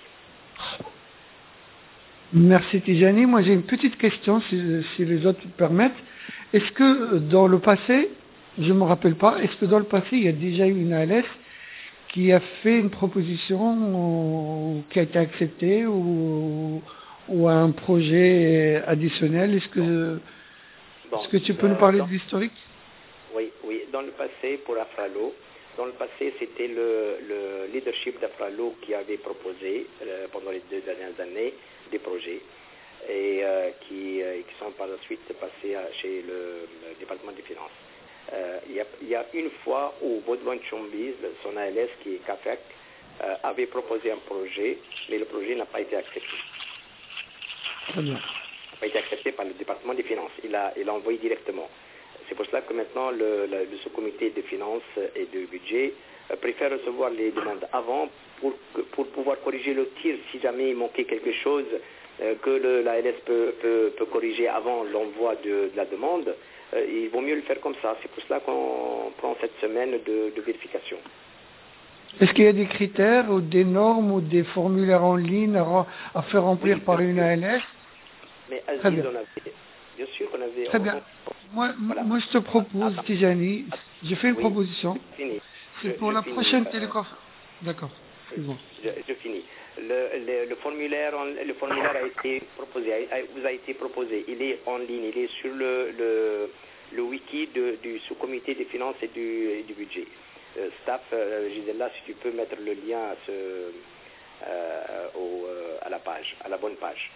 [SPEAKER 1] Merci Tijani. Moi j'ai une petite question si les autres permettent. Est-ce que dans le passé, je ne me rappelle pas, est-ce que dans le passé il y a déjà eu une ALS qui a fait une proposition qui a été acceptée ou un projet additionnel? Est-ce que tu peux nous parler de l'historique?
[SPEAKER 4] Oui. Dans le passé, pour Afralo, c'était le leadership d'Afralo qui avait proposé pendant les 2 dernières années des projets et qui sont par la suite passés chez le département des finances. Il y a une fois où Baudouin Chombiz, son ALS qui est CAFEC, avait proposé un projet, mais le projet n'a pas été accepté.
[SPEAKER 1] Très bien.
[SPEAKER 4] N'a pas été accepté par le département des finances. Il l'a envoyé directement. C'est pour cela que maintenant le sous-comité des finances et du budget préfère recevoir les demandes avant pour pouvoir corriger le tir si jamais il manquait quelque chose que l'ALS peut corriger avant l'envoi de la demande. Il vaut mieux le faire comme ça. C'est pour cela qu'on prend cette semaine de vérification.
[SPEAKER 1] Est-ce qu'il y a des critères ou des normes ou des formulaires en ligne à faire remplir par une ALS?
[SPEAKER 4] Mais Aziz, bien sûr qu'on avait...
[SPEAKER 1] Très bien. Moi, je te propose, Tijani, je fais une proposition. C'est pour la prochaine téléconférence. D'accord.
[SPEAKER 4] Je finis. Le formulaire a été proposé, vous a été proposé. Il est en ligne, il est sur le wiki du sous-comité des finances et du budget. Staff, Gisela, si tu peux mettre le lien à la page, à la bonne page.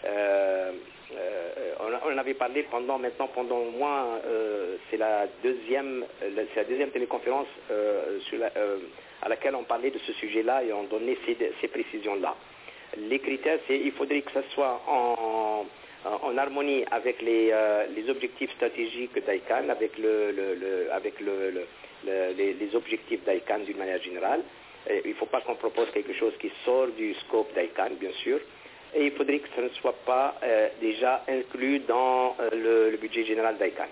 [SPEAKER 4] On avait parlé pendant au moins, c'est la deuxième téléconférence à laquelle on parlait de ce sujet-là et on donnait ces précisions-là. Les critères, il faudrait que ça soit en harmonie avec les objectifs stratégiques d'ICANN, avec les objectifs d'ICANN d'une manière générale. Il ne faut pas qu'on propose quelque chose qui sort du scope d'ICANN, bien sûr. Et il faudrait que ça ne soit pas déjà inclus dans le budget général d'ICANN.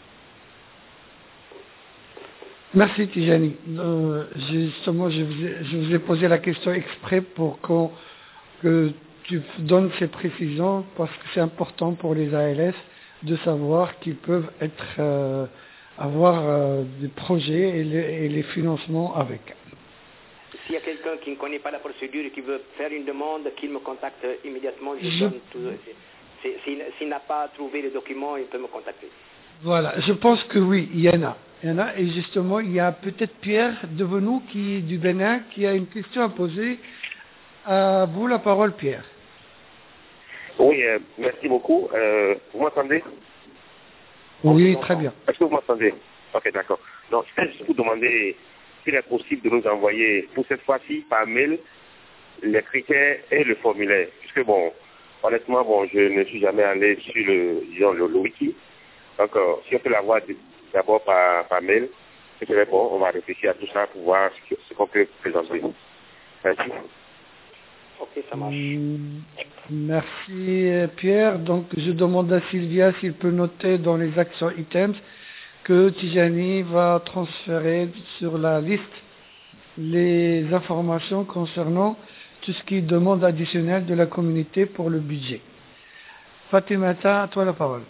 [SPEAKER 1] Merci Tijani. Justement, je vous ai posé la question exprès pour que tu donnes ces précisions parce que c'est important pour les ALS de savoir qu'ils peuvent avoir des projets et les financements avec.
[SPEAKER 4] S'il y a quelqu'un qui ne connaît pas la procédure et qui veut faire une demande, qu'il me contacte immédiatement. S'il n'a pas trouvé les documents, il peut me contacter.
[SPEAKER 1] Voilà, je pense que oui, il y en a. Et justement, il y a peut-être Pierre Devenou du Bénin qui a une question à poser. À vous la parole, Pierre.
[SPEAKER 8] Oui, merci beaucoup. Vous m'entendez?
[SPEAKER 1] Oui, très bien.
[SPEAKER 8] Est-ce que vous m'entendez? Ok, d'accord. Donc, je vais juste vous demander s'il est possible de nous envoyer, pour cette fois-ci, par mail, les critères et le formulaire. Puisque, honnêtement, je ne suis jamais allé sur le wiki. Donc, si on peut l'avoir d'abord par mail, c'est très bon. On va réfléchir à tout ça pour voir ce qu'on peut présenter. Merci.
[SPEAKER 4] Ok, ça marche.
[SPEAKER 1] Merci Pierre. Donc je demande à Sylvia s'il peut noter dans les actions items que Tijani va transférer sur la liste les informations concernant tout ce qui est demande additionnelle de la communauté pour le budget. Fatimata, à toi la parole.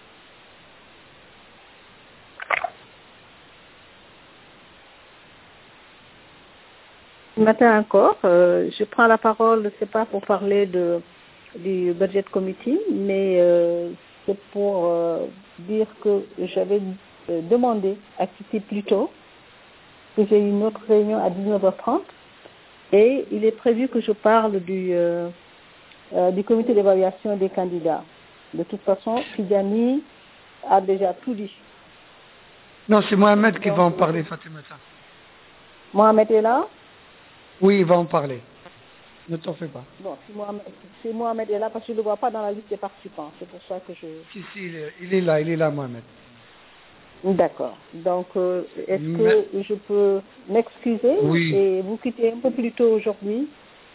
[SPEAKER 7] Matin encore, je prends la parole, c'est pas pour parler du budget committee, mais c'est pour dire que j'avais demandé à quitter plus tôt, que j'ai une autre réunion à 19h30, et il est prévu que je parle du comité d'évaluation des candidats. De toute façon, Tidjani a déjà tout dit.
[SPEAKER 1] Non, c'est Mohamed qui va en parler, Fatimata.
[SPEAKER 7] Mohamed est là?
[SPEAKER 1] Oui, il va en parler. Ne t'en fais pas.
[SPEAKER 7] Bon, si Mohamed est là, parce que je ne le vois pas dans la liste des participants. C'est pour ça que je...
[SPEAKER 1] Si, il est là, Mohamed.
[SPEAKER 7] D'accord. Donc, est-ce que je peux m'excuser et vous quitter un peu plus tôt aujourd'hui?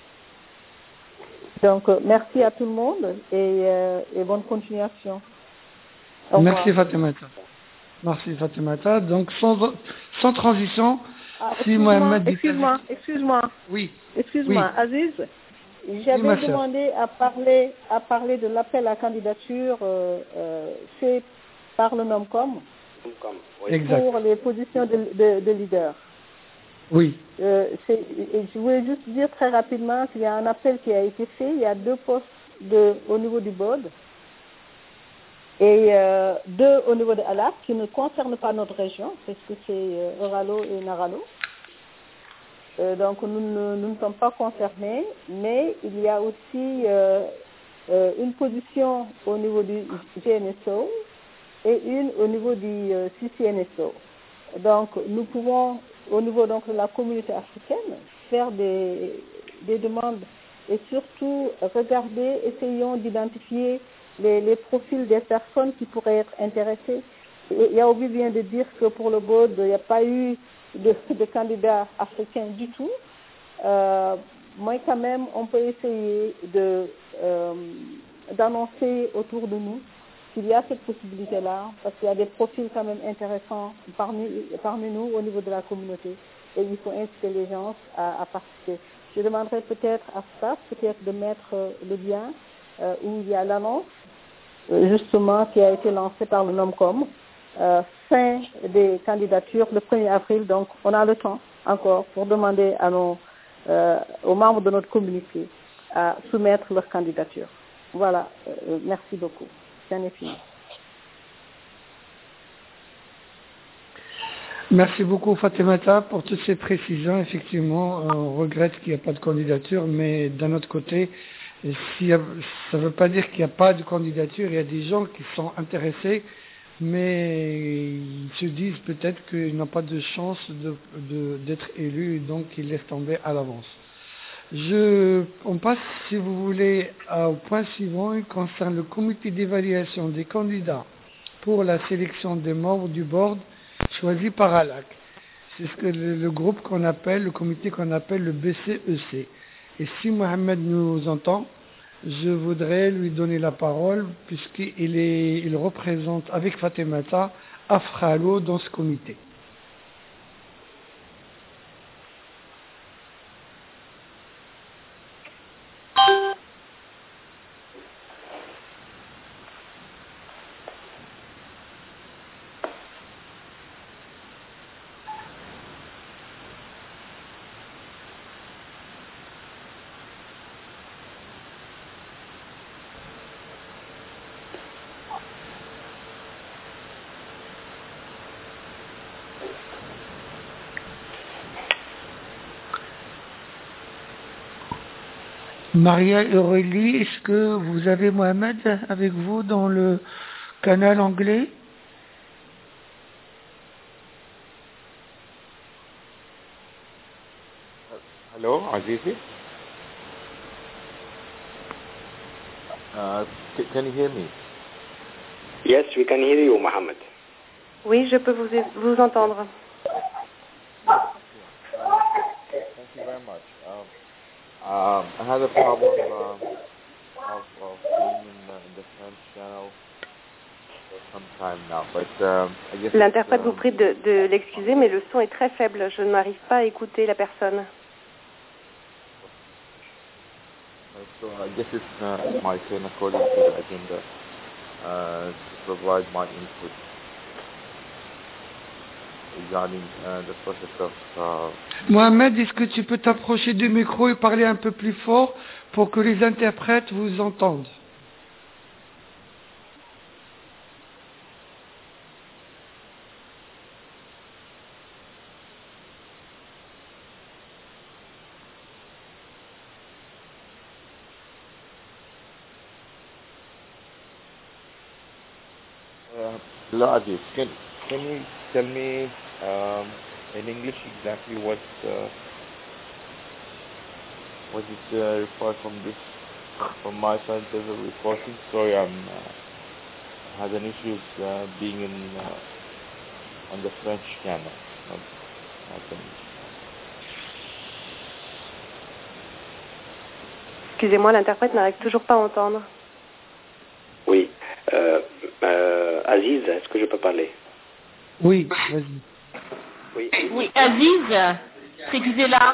[SPEAKER 7] Donc, merci à tout le monde et bonne continuation.
[SPEAKER 1] Merci Fatimata. Merci Fatimata. Donc, sans transition...
[SPEAKER 7] Excuse-moi.
[SPEAKER 1] Oui.
[SPEAKER 7] Excuse-moi, Aziz. J'avais demandé à parler de l'appel à candidature fait par le NOMCOM pour les positions de leader.
[SPEAKER 1] Oui.
[SPEAKER 7] Je voulais juste dire très rapidement qu'il y a un appel qui a été fait. Il y a 2 postes au niveau du board et 2 au niveau de ALAC qui ne concernent pas notre région, parce que c'est Oralo et Naralo. Donc nous ne sommes pas concernés, mais il y a aussi une position au niveau du GNSO et une au niveau du CCNSO. Donc nous pouvons, au niveau de la communauté africaine, faire des demandes et surtout essayons d'identifier les profils des personnes qui pourraient être intéressées. Et Yaobi vient de dire que pour le board, il n'y a pas eu de candidats africains du tout. Moi, quand même, on peut essayer d'annoncer autour de nous qu'il y a cette possibilité-là, parce qu'il y a des profils quand même intéressants parmi nous au niveau de la communauté. Et il faut inciter les gens à participer. Je demanderais peut-être à staff, de mettre le lien où il y a l'annonce, justement, qui a été lancée par le NOMCOM. Fin des candidatures le 1er avril, donc on a le temps encore pour demander aux membres de notre communauté à soumettre leur candidature. Voilà, merci beaucoup. J'en ai fini.
[SPEAKER 1] Merci beaucoup Fatemata pour toutes ces précisions. Effectivement, on regrette qu'il n'y a pas de candidature, mais d'un autre côté, ça ne veut pas dire qu'il n'y a pas de candidature. Il y a des gens qui sont intéressés, mais ils se disent peut-être qu'ils n'ont pas de chance d'être élus, et donc ils laissent tomber à l'avance. On passe, si vous voulez, au point suivant. Il concerne le comité d'évaluation des candidats pour la sélection des membres du board choisi par ALAC. C'est ce que le groupe qu'on appelle, le comité qu'on appelle le BCEC. Et si Mohamed nous entend, je voudrais lui donner la parole puisqu'il représente avec Fatemata Afralo dans ce comité. Maria et Aurélie, est-ce que vous avez Mohamed avec vous dans le canal anglais?
[SPEAKER 9] Hello, Azizi? Can you hear me?
[SPEAKER 4] Yes, we can hear you, Mohammed.
[SPEAKER 3] Oui, je peux vous entendre.
[SPEAKER 9] Thank you very much. I had a problem of being in the French channel for some time now, but I guess
[SPEAKER 3] L'interprète vous prie de l'excuser, mais le son est très faible. Je n'arrive pas à écouter la personne.
[SPEAKER 9] So I guess it's my turn according to the agenda to provide my input regarding the process of...
[SPEAKER 1] Mohamed, est-ce que tu peux t'approcher du micro et parler un peu plus fort pour que les interprètes vous entendent?
[SPEAKER 9] Hello, Aziz. Can you tell me in English exactly what is required from my side of the reporting? Sorry, I had an issues being on the French channel. Not English.
[SPEAKER 3] Excusez-moi, l'interprète n'arrive toujours pas à entendre.
[SPEAKER 4] Oui. Aziz, est-ce que je peux parler?
[SPEAKER 1] Oui, vas-y.
[SPEAKER 2] Oui, Aziz, c'est Gisela.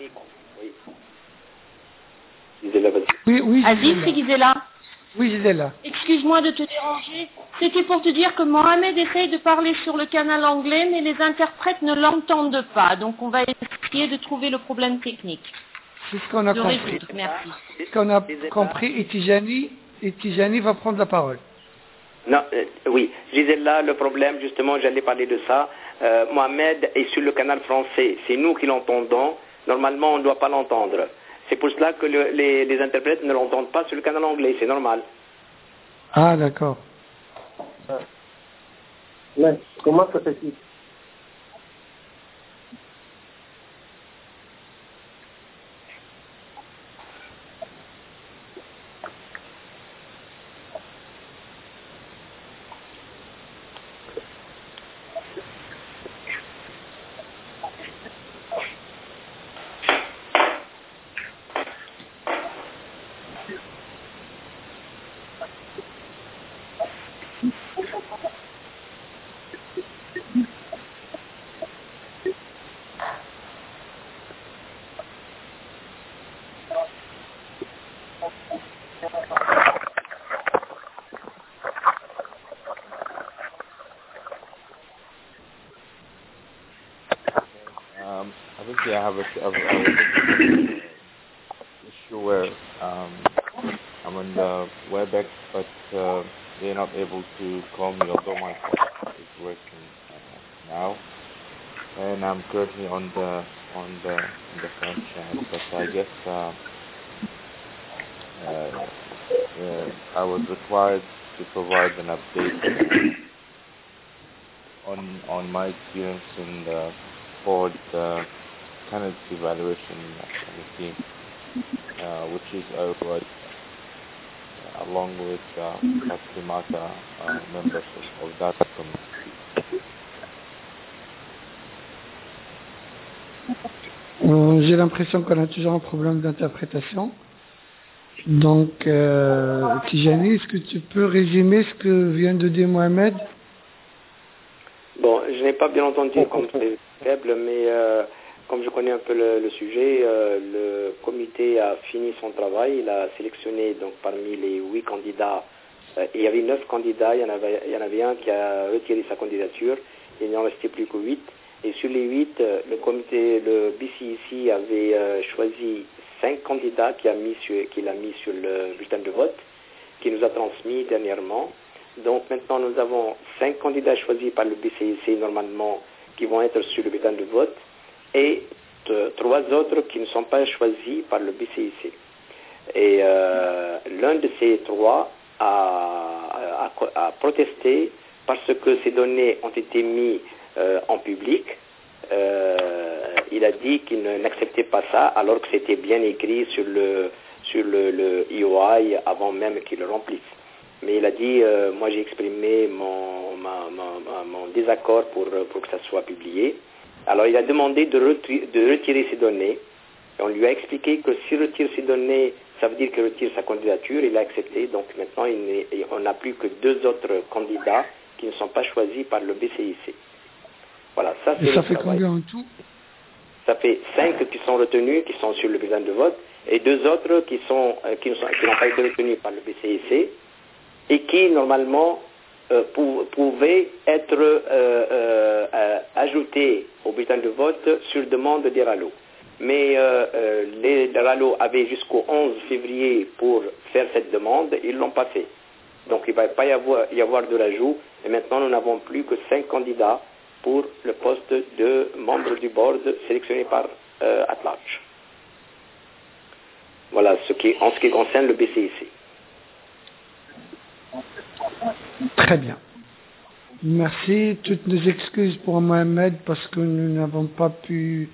[SPEAKER 1] Oui,
[SPEAKER 2] Aziz, c'est Gisela.
[SPEAKER 1] Oui, Gisela.
[SPEAKER 2] Excuse-moi de te déranger. C'était pour te dire que Mohamed essaye de parler sur le canal anglais, mais les interprètes ne l'entendent pas. Donc on va essayer de trouver le problème technique.
[SPEAKER 1] C'est ce qu'on a compris.
[SPEAKER 2] Résoudre. Merci.
[SPEAKER 1] C'est ce qu'on a compris et Tijani va prendre la parole.
[SPEAKER 4] Non, oui, Gisela, le problème, justement, j'allais parler de ça. Mohamed est sur le canal français. C'est nous qui l'entendons. Normalement, on ne doit pas l'entendre. C'est pour cela que les interprètes ne l'entendent pas sur le canal anglais. C'est normal.
[SPEAKER 1] Ah, d'accord.
[SPEAKER 5] Mais comment ça se fait?
[SPEAKER 9] I think I have a issue where I'm on the WebEx, but they're not able to call me, although my phone is working now. and I'm currently on the French channel, but I guess I was required to provide an update on my experience in the board candidates evaluation committee, which is over along with Fatimata, members of that committee.
[SPEAKER 1] J'ai l'impression qu'on a toujours un problème d'interprétation. Donc, Tijani, est-ce que tu peux résumer ce que vient de dire Mohamed?
[SPEAKER 4] Bon, je n'ai pas bien entendu comme c'est faible, mais comme je connais un peu le sujet, le comité a fini son travail. Il a sélectionné donc parmi les 8 candidats, il y avait 9 candidats, il y en avait un qui a retiré sa candidature, il n'en restait plus que 8. Et sur les 8, le BCEC avait choisi 5 candidats qu'il a mis sur le bulletin de vote, qui nous a transmis dernièrement. Donc maintenant, nous avons 5 candidats choisis par le BCEC normalement, qui vont être sur le bulletin de vote, et 3 autres qui ne sont pas choisis par le BCEC. Et l'un de ces 3 a protesté parce que ces données ont été mises en public. Il a dit qu'il n'acceptait pas ça alors que c'était bien écrit sur le EOI avant même qu'il le remplisse. Mais il a dit, moi j'ai exprimé mon désaccord pour que ça soit publié. Alors il a demandé de retirer ces données. Et on lui a expliqué que s'il retire ces données, ça veut dire qu'il retire sa candidature. Il a accepté. Donc maintenant, on n'a plus que 2 autres candidats qui ne sont pas choisis par le BCEC. Voilà, ça c'est
[SPEAKER 1] ça fait combien en tout?
[SPEAKER 4] Ça fait 5 qui sont retenus, qui sont sur le bulletin de vote, et 2 autres qui n'ont pas été retenus par le BCEC et qui normalement pouvaient être ajoutés au bulletin de vote sur demande des RALO. Mais les RALO avaient jusqu'au 11 février pour faire cette demande, ils ne l'ont pas fait. Donc il ne va pas y avoir de l'ajout, et maintenant nous n'avons plus que 5 candidats pour le poste de membre du board sélectionné par at large. Voilà en ce qui concerne le BCEC.
[SPEAKER 1] Très bien. Merci. Toutes nos excuses pour Mohamed parce que nous n'avons pas pu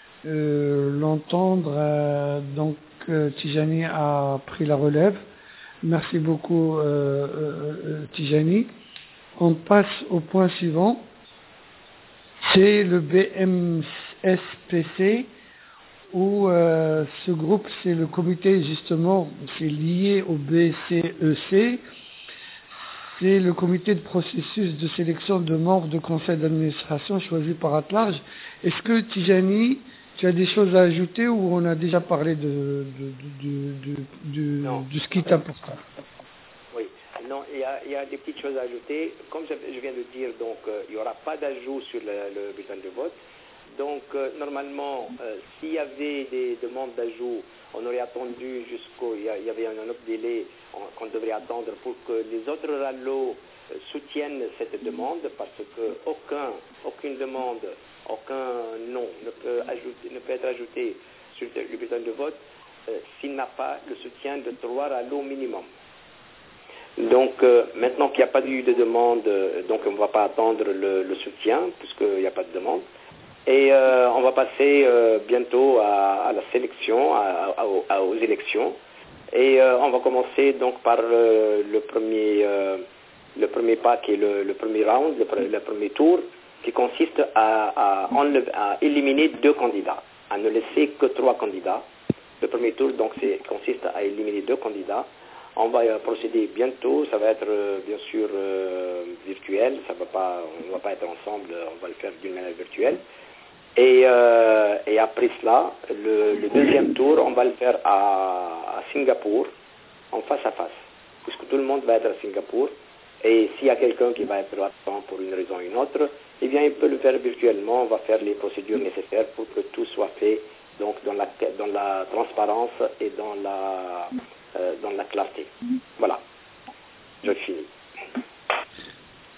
[SPEAKER 1] l'entendre. Donc Tijani a pris la relève. Merci beaucoup Tijani. On passe au point suivant. C'est le BMSPC où ce groupe, c'est le comité justement, c'est lié au BCEC. C'est le comité de processus de sélection de membres de conseil d'administration choisis par at large. Est-ce que Tijani, tu as des choses à ajouter ou on a déjà parlé de ce qui est important?
[SPEAKER 4] Oui, non, il y a des petites choses à ajouter. Comme je viens de dire, donc il n'y aura pas d'ajout sur le bulletin de vote. Donc normalement, s'il y avait des demandes d'ajout, on aurait attendu il y avait un autre délai qu'on devrait attendre pour que les autres RALO soutiennent cette demande, parce que aucune demande, aucun nom ne peut être ajouté sur le bulletin de vote s'il n'a pas le soutien de 3 RALO minimum. Donc maintenant qu'il n'y a pas eu de demande, donc on ne va pas attendre le soutien puisqu'il n'y a pas de demande. Et on va passer bientôt à la sélection, aux élections. Et on va commencer donc par le premier pas qui est le premier round, le premier tour, qui consiste à éliminer 2 candidats, à ne laisser que 3 candidats. Le premier tour donc consiste à éliminer 2 candidats. On va procéder bientôt, ça va être bien sûr virtuel, on va pas être ensemble, on va le faire d'une manière virtuelle. Et après cela, le deuxième tour, on va le faire à Singapour, en face à face, puisque tout le monde va être à Singapour. Et s'il y a quelqu'un qui va être absent pour une raison ou une autre, eh bien il peut le faire virtuellement, on va faire les procédures nécessaires pour que tout soit fait donc dans la transparence et dans la clarté. Voilà, je finis.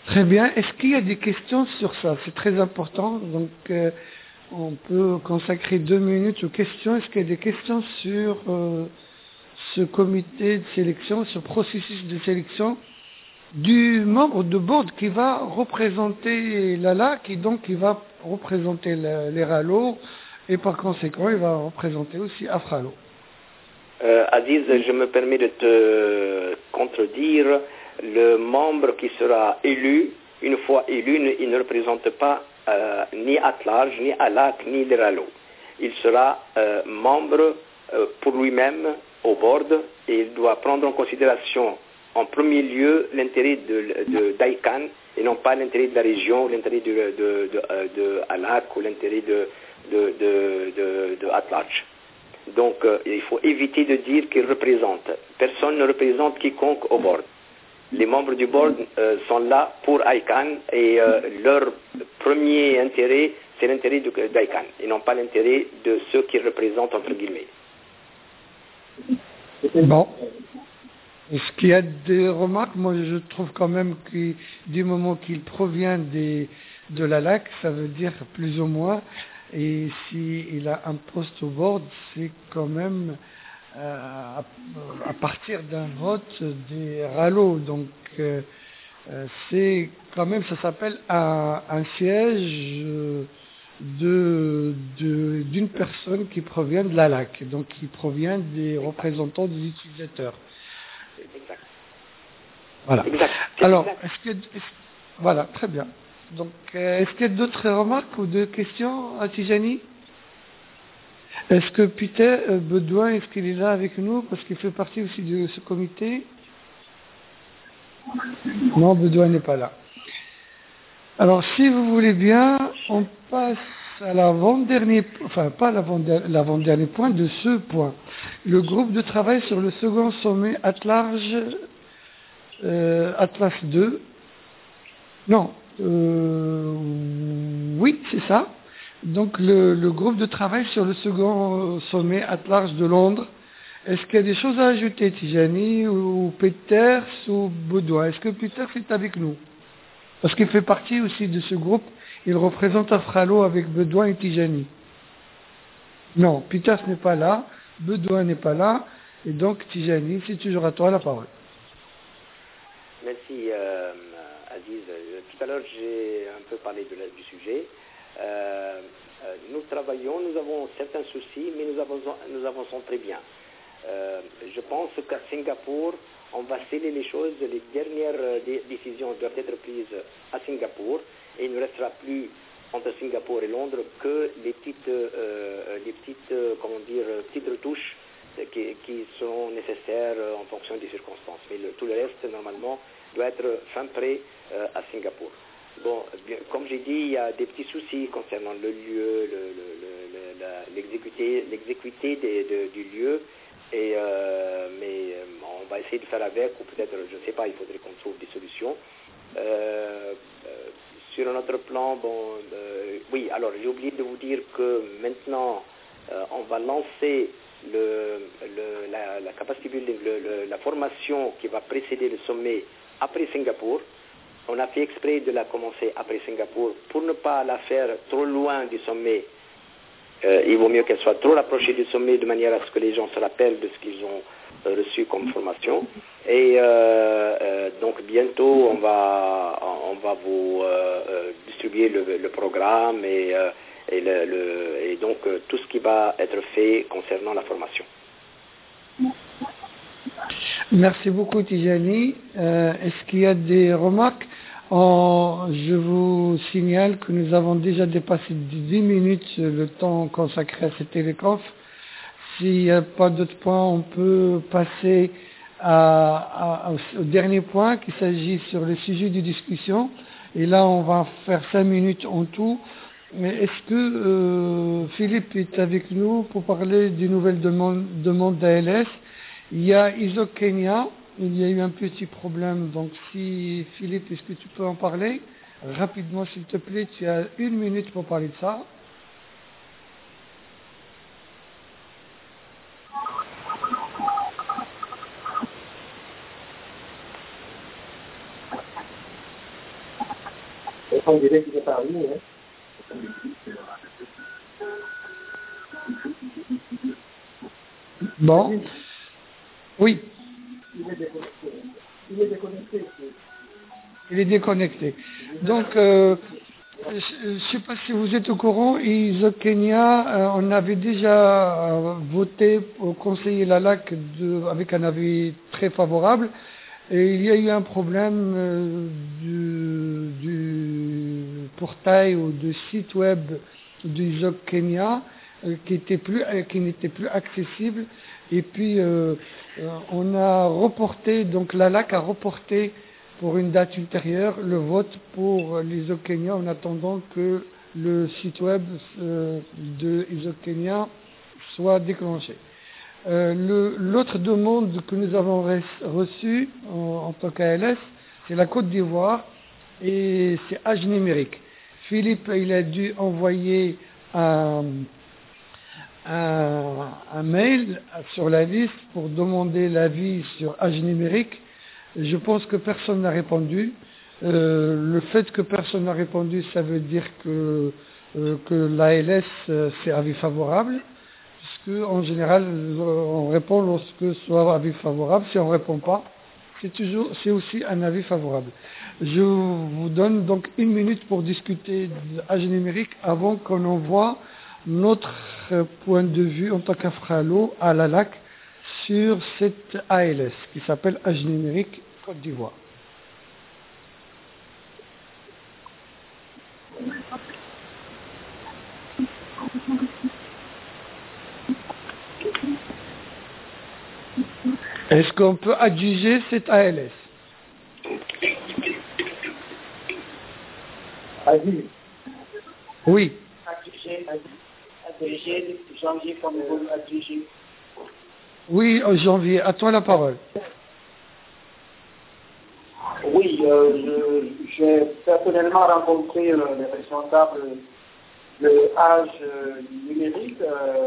[SPEAKER 1] Très bien. Est-ce qu'il y a des questions sur ça? C'est très important. Donc, on peut consacrer 2 minutes aux questions. Est-ce qu'il y a des questions sur ce comité de sélection, ce processus de sélection du membre de board qui va représenter l'ALAC et donc qui va représenter les RALO et par conséquent, il va représenter aussi Afralo.
[SPEAKER 4] Aziz, je me permets de te contredire. Le membre qui sera élu, une fois élu, il ne représente pas ni Atlarge, ni ALAC, ni les RALO. Il sera membre pour lui-même au board et il doit prendre en considération en premier lieu l'intérêt d'ICANN et non pas l'intérêt de la région, l'intérêt de ALAC ou l'intérêt de Atlarge. Donc il faut éviter de dire qu'il représente. Personne ne représente quiconque au board. Les membres du board sont là pour ICANN et leur premier intérêt, c'est l'intérêt d'ICANN et non pas l'intérêt de ceux qui représentent entre guillemets.
[SPEAKER 1] Bon. Est-ce qu'il y a des remarques? Moi, je trouve quand même que du moment qu'il provient de la LAC, ça veut dire plus ou moins, et s'il a un poste au board, c'est quand même à partir d'un vote des RALO. Donc, c'est quand même, ça s'appelle un siège d'une personne qui provient de la LAC, donc qui provient des représentants des utilisateurs.
[SPEAKER 4] Exact.
[SPEAKER 1] Voilà.
[SPEAKER 4] Exact.
[SPEAKER 1] Alors,
[SPEAKER 4] exact.
[SPEAKER 1] Voilà, très bien. Donc, est-ce qu'il y a d'autres remarques ou d'autres questions à Tijani? Est-ce que Peter Bedouin, est-ce qu'il est là avec nous? Parce qu'il fait partie aussi de ce comité. Non, Bedouin n'est pas là. Alors, si vous voulez bien, on passe à l'avant-dernier, enfin pas l'avant-dernier point de ce point. Le groupe de travail sur le second sommet Atlarge Atlas 2. Non, oui, c'est ça. Donc le groupe de travail sur le second sommet Atlarge de Londres. Est-ce qu'il y a des choses à ajouter, Tijani ou Peters ou Baudouin? Est-ce que Peters est avec nous? Parce qu'il fait partie aussi de ce groupe. Il représente Afralo avec Bedouin et Tijani. Non, Peters n'est pas là, Bedouin n'est pas là, et donc Tijani, c'est toujours à toi la parole.
[SPEAKER 4] Merci Aziz. Tout à l'heure j'ai un peu parlé du sujet. Nous travaillons, nous avons certains soucis, mais nous avançons très bien. Je pense qu'à Singapour, on va sceller les choses. Les dernières décisions doivent être prises à Singapour et il ne restera plus entre Singapour et Londres que les petites retouches qui seront nécessaires en fonction des circonstances. Mais tout le reste, normalement, doit être fin prêt à Singapour. Bon, bien, comme j'ai dit, il y a des petits soucis concernant le lieu, l'exécuté du lieu. Mais on va essayer de faire avec, ou peut-être, je ne sais pas, il faudrait qu'on trouve des solutions. Sur un autre plan, oui, alors j'ai oublié de vous dire que maintenant, on va lancer la capacité building, la formation qui va précéder le sommet après Singapour. On a fait exprès de la commencer après Singapour pour ne pas la faire trop loin du sommet. Il vaut mieux qu'elle soit trop rapprochée du sommet de manière à ce que les gens se rappellent de ce qu'ils ont reçu comme formation. Et donc bientôt on va vous distribuer le programme et donc tout ce qui va être fait concernant la formation.
[SPEAKER 1] Merci beaucoup Tijani. Est-ce qu'il y a des remarques? Je vous signale que nous avons déjà dépassé de 10 minutes le temps consacré à cette téléconf. S'il n'y a pas d'autres points, on peut passer au dernier point qui s'agit sur le sujet de discussion. Et là, on va faire 5 minutes en tout. Mais est-ce que Philippe est avec nous pour parler des nouvelles demandes d'ALS? Il y a ISO Kenya. Il y a eu un petit problème, donc si Philippe, est-ce que tu peux en parler rapidement s'il te plaît? Tu as 1 minute pour parler de ça.
[SPEAKER 5] On dirait qu'il est parmi, hein.
[SPEAKER 1] Bon. Oui.
[SPEAKER 5] Il est déconnecté. Il est déconnecté.
[SPEAKER 1] Il est déconnecté. Donc, je ne sais pas si vous êtes au courant, ISO Kenya, on avait déjà voté pour conseiller la LAC avec un avis très favorable. Et il y a eu un problème du portail ou du site web du ISO Kenya qui n'était plus accessible. Et puis, on a reporté, donc la LAC a reporté pour une date ultérieure le vote pour l'ISO Kenya en attendant que le site web de ISO Kenya soit déclenché. L'autre demande que nous avons reçue en tant qu'ALS, c'est la Côte d'Ivoire et c'est âge numérique. Philippe, il a dû envoyer un mail sur la liste pour demander l'avis sur âge numérique. Je pense que personne n'a répondu. Le fait que personne n'a répondu, ça veut dire que l'ALS, c'est avis favorable. Puisque, en général, on répond lorsque soit avis favorable. Si on ne répond pas, c'est aussi un avis favorable. Je vous donne donc 1 minute pour discuter d'âge numérique avant qu'on envoie notre point de vue en tant qu'Afralo à la LAC sur cette ALS qui s'appelle âge numérique Côte d'Ivoire. Est-ce qu'on peut adjuger cette ALS?
[SPEAKER 5] Aziz.
[SPEAKER 1] Oui.
[SPEAKER 5] Adjugé, janvier, comme vous adjugé.
[SPEAKER 1] Oui, en janvier. À toi la parole.
[SPEAKER 5] Oui, j'ai personnellement rencontré les responsables de âge numérique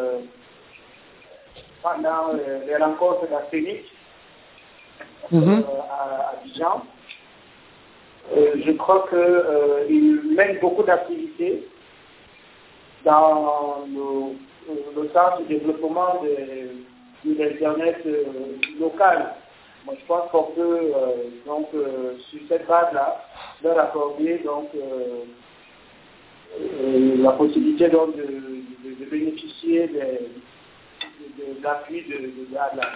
[SPEAKER 5] pendant les rencontres d'Afrique à Abidjan. Je crois qu'ils mènent beaucoup d'activités dans le sens du développement de l'Internet local. Moi, je pense qu'on peut, sur cette base-là, leur accorder la possibilité donc, de bénéficier de l'appui de l'ADLAS.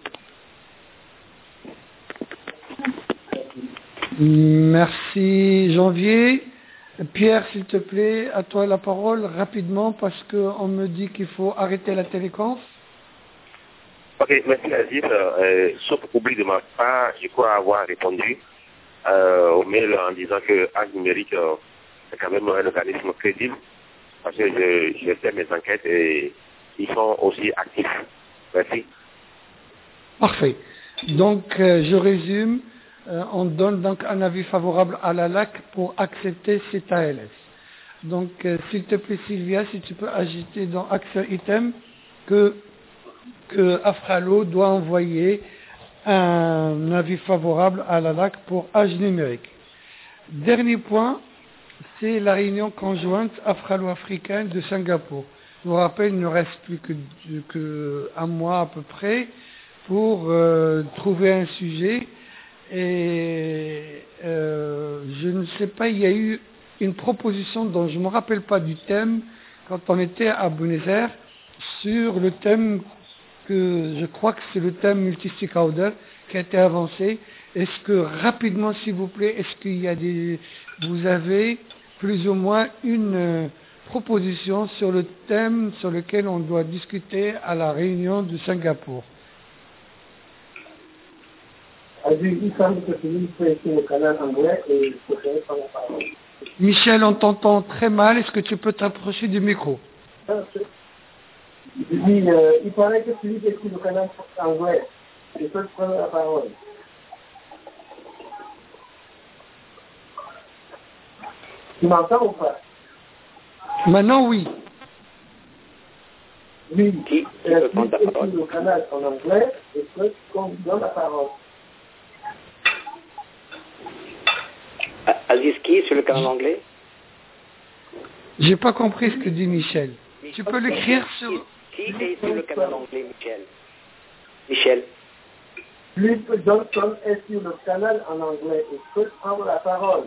[SPEAKER 1] Merci Janvier. Pierre, s'il te plaît, à toi la parole rapidement parce qu'on me dit qu'il faut arrêter la téléconf.
[SPEAKER 8] Ok, merci Aziz. Sauf oubli de ma part, je crois avoir répondu au mail en disant que âge numérique c'est quand même un organisme crédible parce que je fais mes enquêtes et ils sont aussi actifs. Merci.
[SPEAKER 1] Parfait. Donc, je résume. On donne donc un avis favorable à la LAC pour accepter cette ALS. Donc, s'il te plaît Sylvia, si tu peux agiter dans Action Item que Afralo doit envoyer un avis favorable à la LAC pour âge numérique. Dernier point, c'est la réunion conjointe afralo-africaine de Singapour. Je vous rappelle, il ne reste plus que un mois à peu près pour trouver un sujet. Et je ne sais pas, il y a eu une proposition dont je ne me rappelle pas du thème quand on était à Buenos Aires sur le thème que je crois que c'est le thème multi-stakeholder qui a été avancé. Est-ce que rapidement, s'il vous plaît, est-ce qu'il y a vous avez plus ou moins une proposition sur le thème sur lequel on doit discuter à la réunion de Singapour?
[SPEAKER 5] Il semble que Philippe peut être au canal anglais et je pourrais prendre la parole.
[SPEAKER 1] Michel, on t'entend très mal. Est-ce que tu peux t'approcher du micro?
[SPEAKER 5] Il paraît que Philippe est au canal anglais. Je peux prendre la parole. Tu m'entends ou pas?
[SPEAKER 1] Maintenant, oui.
[SPEAKER 5] Oui. Philippe est au canal en anglais et qu'on lui donne la parole.
[SPEAKER 4] Aziz qui sur le canal anglais?
[SPEAKER 1] J'ai pas compris ce que dit Michel. Tu peux l'écrire sur...
[SPEAKER 4] Qui est sur le canal anglais, Michel? Michel.
[SPEAKER 5] Philippe Johnson est sur le canal en anglais et peut prendre la parole.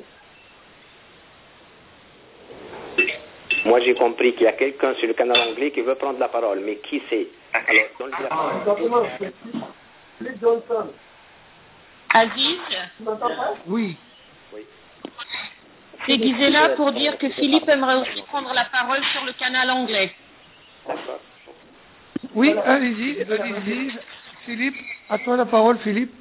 [SPEAKER 4] Moi, j'ai compris qu'il y a quelqu'un sur le canal anglais qui veut prendre la parole, mais qui c'est? Alors, donne-lui la parole.
[SPEAKER 5] Exactement, c'est Philippe Johnson.
[SPEAKER 2] Aziz,
[SPEAKER 5] Tu m'entends pas?
[SPEAKER 1] Oui.
[SPEAKER 2] c'est Gisela pour dire que Philippe aimerait aussi prendre la parole sur le canal anglais.
[SPEAKER 4] D'accord.
[SPEAKER 1] Oui, allez-y, allez-y. Philippe, à toi la parole, Philippe.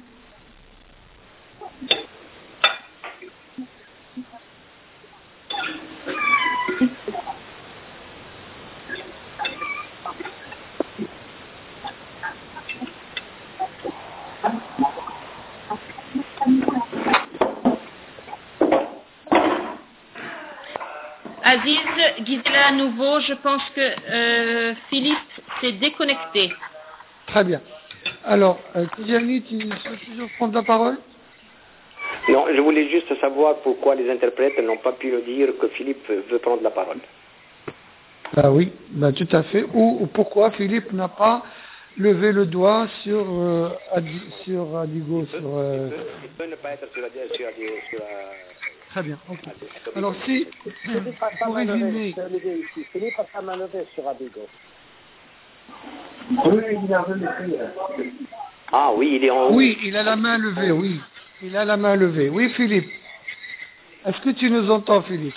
[SPEAKER 2] Aziz, Gisela à nouveau, je pense que Philippe s'est déconnecté.
[SPEAKER 1] Très bien. Alors, Tijani, tu peux toujours prendre la parole?
[SPEAKER 4] Non, je voulais juste savoir pourquoi les interprètes n'ont pas pu le dire que Philippe veut prendre la parole.
[SPEAKER 1] Bah oui, bah tout à fait. Ou pourquoi Philippe n'a pas levé le doigt sur Adigo,
[SPEAKER 4] Il peut ne pas être sur la...
[SPEAKER 1] Très bien, ok. Alors si, pour résumer...
[SPEAKER 5] Philippe a pas manœuvré sur Adigo. Oui, il a relevé.
[SPEAKER 4] Ah oui, il est en haut.
[SPEAKER 1] Oui, il a la main levée, oui. Il a la main levée. Oui, Philippe. Est-ce que tu nous entends, Philippe?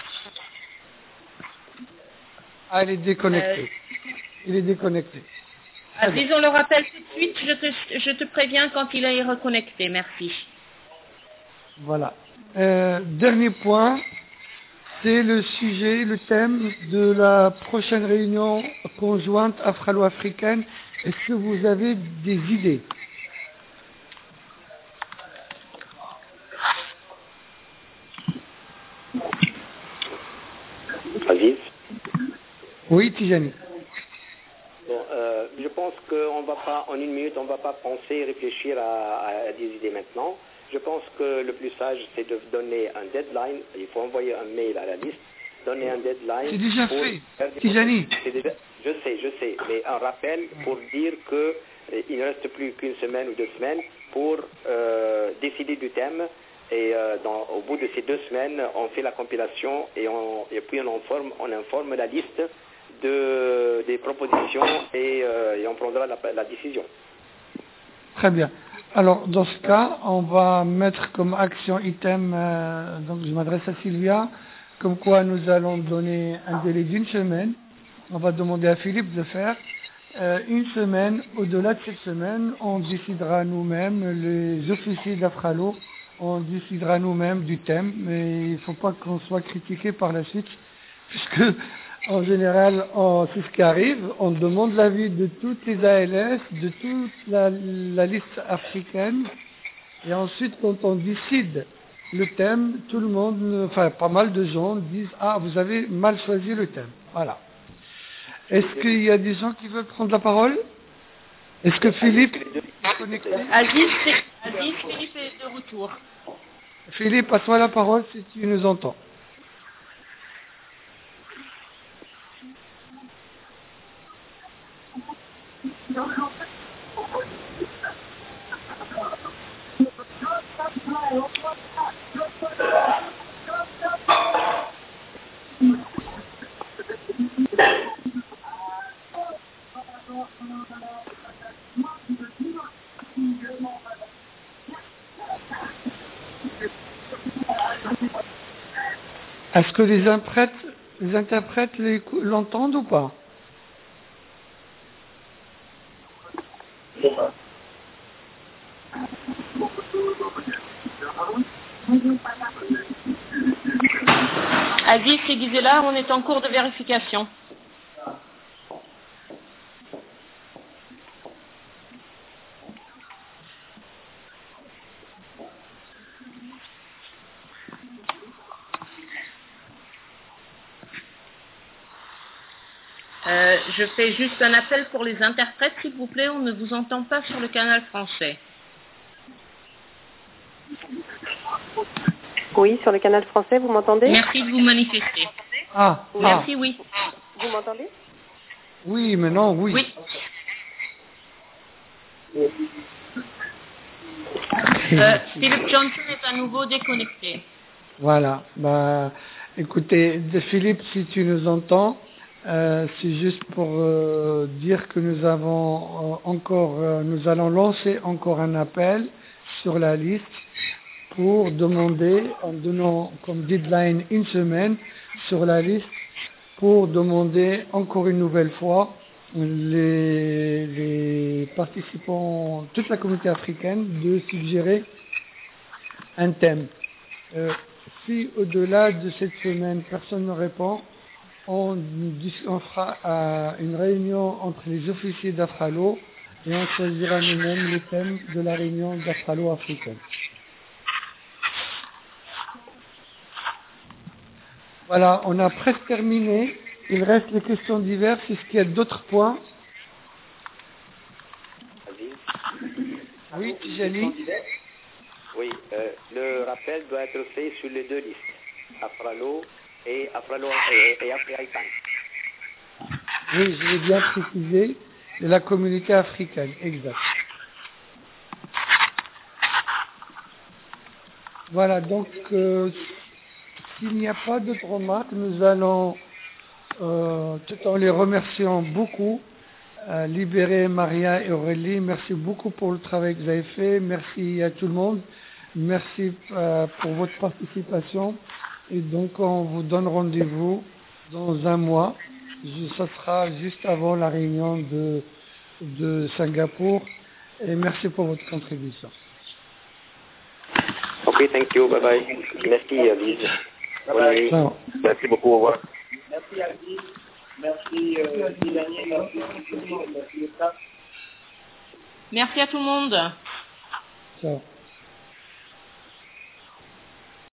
[SPEAKER 1] Ah, il est déconnecté. Il est déconnecté.
[SPEAKER 2] Aziz, on le rappelle tout de suite, je te préviens quand il est reconnecté, merci.
[SPEAKER 1] Voilà. Dernier point, c'est le sujet, le thème de la prochaine réunion conjointe afro-africaine. Est-ce que vous avez des idées?
[SPEAKER 4] Aziz?
[SPEAKER 1] Oui, Tijani.
[SPEAKER 4] Bon, je pense qu'en va pas, en une minute, on ne va pas penser et réfléchir à des idées maintenant. Je pense que le plus sage, c'est de donner un deadline. Il faut envoyer un mail à la liste, donner un deadline.
[SPEAKER 1] C'est déjà fait, Tijani.
[SPEAKER 4] Je sais, mais un rappel pour dire qu'il ne reste plus qu'une semaine ou 2 semaines pour décider du thème. Et au bout de ces 2 semaines, on fait la compilation et puis on informe la liste des propositions et on prendra la décision.
[SPEAKER 1] Très bien. Alors, dans ce cas, on va mettre comme action item, donc je m'adresse à Sylvia, comme quoi nous allons donner un délai d'1 semaine. On va demander à Philippe de faire 1 semaine. Au-delà de cette semaine, on décidera nous-mêmes, les officiers d'Afralo, on décidera nous-mêmes du thème, mais il ne faut pas qu'on soit critiqué par la suite, puisque en général, c'est ce qui arrive, on demande l'avis de toutes les ALS, de toute la liste africaine, et ensuite quand on décide le thème, tout le monde, enfin pas mal de gens disent « Ah, vous avez mal choisi le thème ». Voilà. Est-ce qu'il y a des gens qui veulent prendre la parole? Est-ce que Philippe est connecté?
[SPEAKER 2] Aziz, Philippe est de retour.
[SPEAKER 1] Philippe, à toi la parole si tu nous entends. Est-ce que les interprètes l'entendent ou pas?
[SPEAKER 2] Aziz et Gisela, on est en cours de vérification. Je fais juste un appel pour les interprètes, s'il vous plaît, on ne vous entend pas sur le canal français.
[SPEAKER 3] Oui, sur le canal français, vous m'entendez?
[SPEAKER 2] Merci de vous manifester. Merci, oui.
[SPEAKER 3] Vous m'entendez?
[SPEAKER 1] Oui, maintenant, oui.
[SPEAKER 2] Oui. Philippe Johnson est à nouveau déconnecté.
[SPEAKER 1] Voilà. Bah, écoutez, Philippe, si tu nous entends, c'est juste pour dire que nous avons nous allons lancer encore un appel sur la liste pour demander, en donnant comme deadline une semaine sur la liste, pour demander encore une nouvelle fois les participants, toute la communauté africaine, de suggérer un thème. Si au-delà de cette semaine, personne ne répond, on fera une réunion entre les officiers d'Afralo et on choisira nous-mêmes le thème de la réunion d'Afralo africaine. Voilà, on a presque terminé. Il reste les questions diverses. Est-ce qu'il y a d'autres points? Oui, Tijani.
[SPEAKER 4] Oui, le rappel doit être fait sur les deux listes, Afralo et African.
[SPEAKER 1] Oui, je l'ai bien précisé, de la communauté africaine, exact. Voilà, donc s'il n'y a pas d'autres remarques, nous allons, tout en les remerciant beaucoup, Libéré, Maria et Aurélie, merci beaucoup pour le travail que vous avez fait, merci à tout le monde, merci pour votre participation, et donc on vous donne rendez-vous dans un mois, ça sera juste avant la réunion de Singapour, et merci pour votre contribution.
[SPEAKER 4] Ok, thank you, bye bye. Merci Aziz. Bonne nuit.
[SPEAKER 8] Merci beaucoup, au revoir.
[SPEAKER 5] Merci Aziz. Merci Daniel.
[SPEAKER 2] Merci à tout le monde.
[SPEAKER 1] Ciao.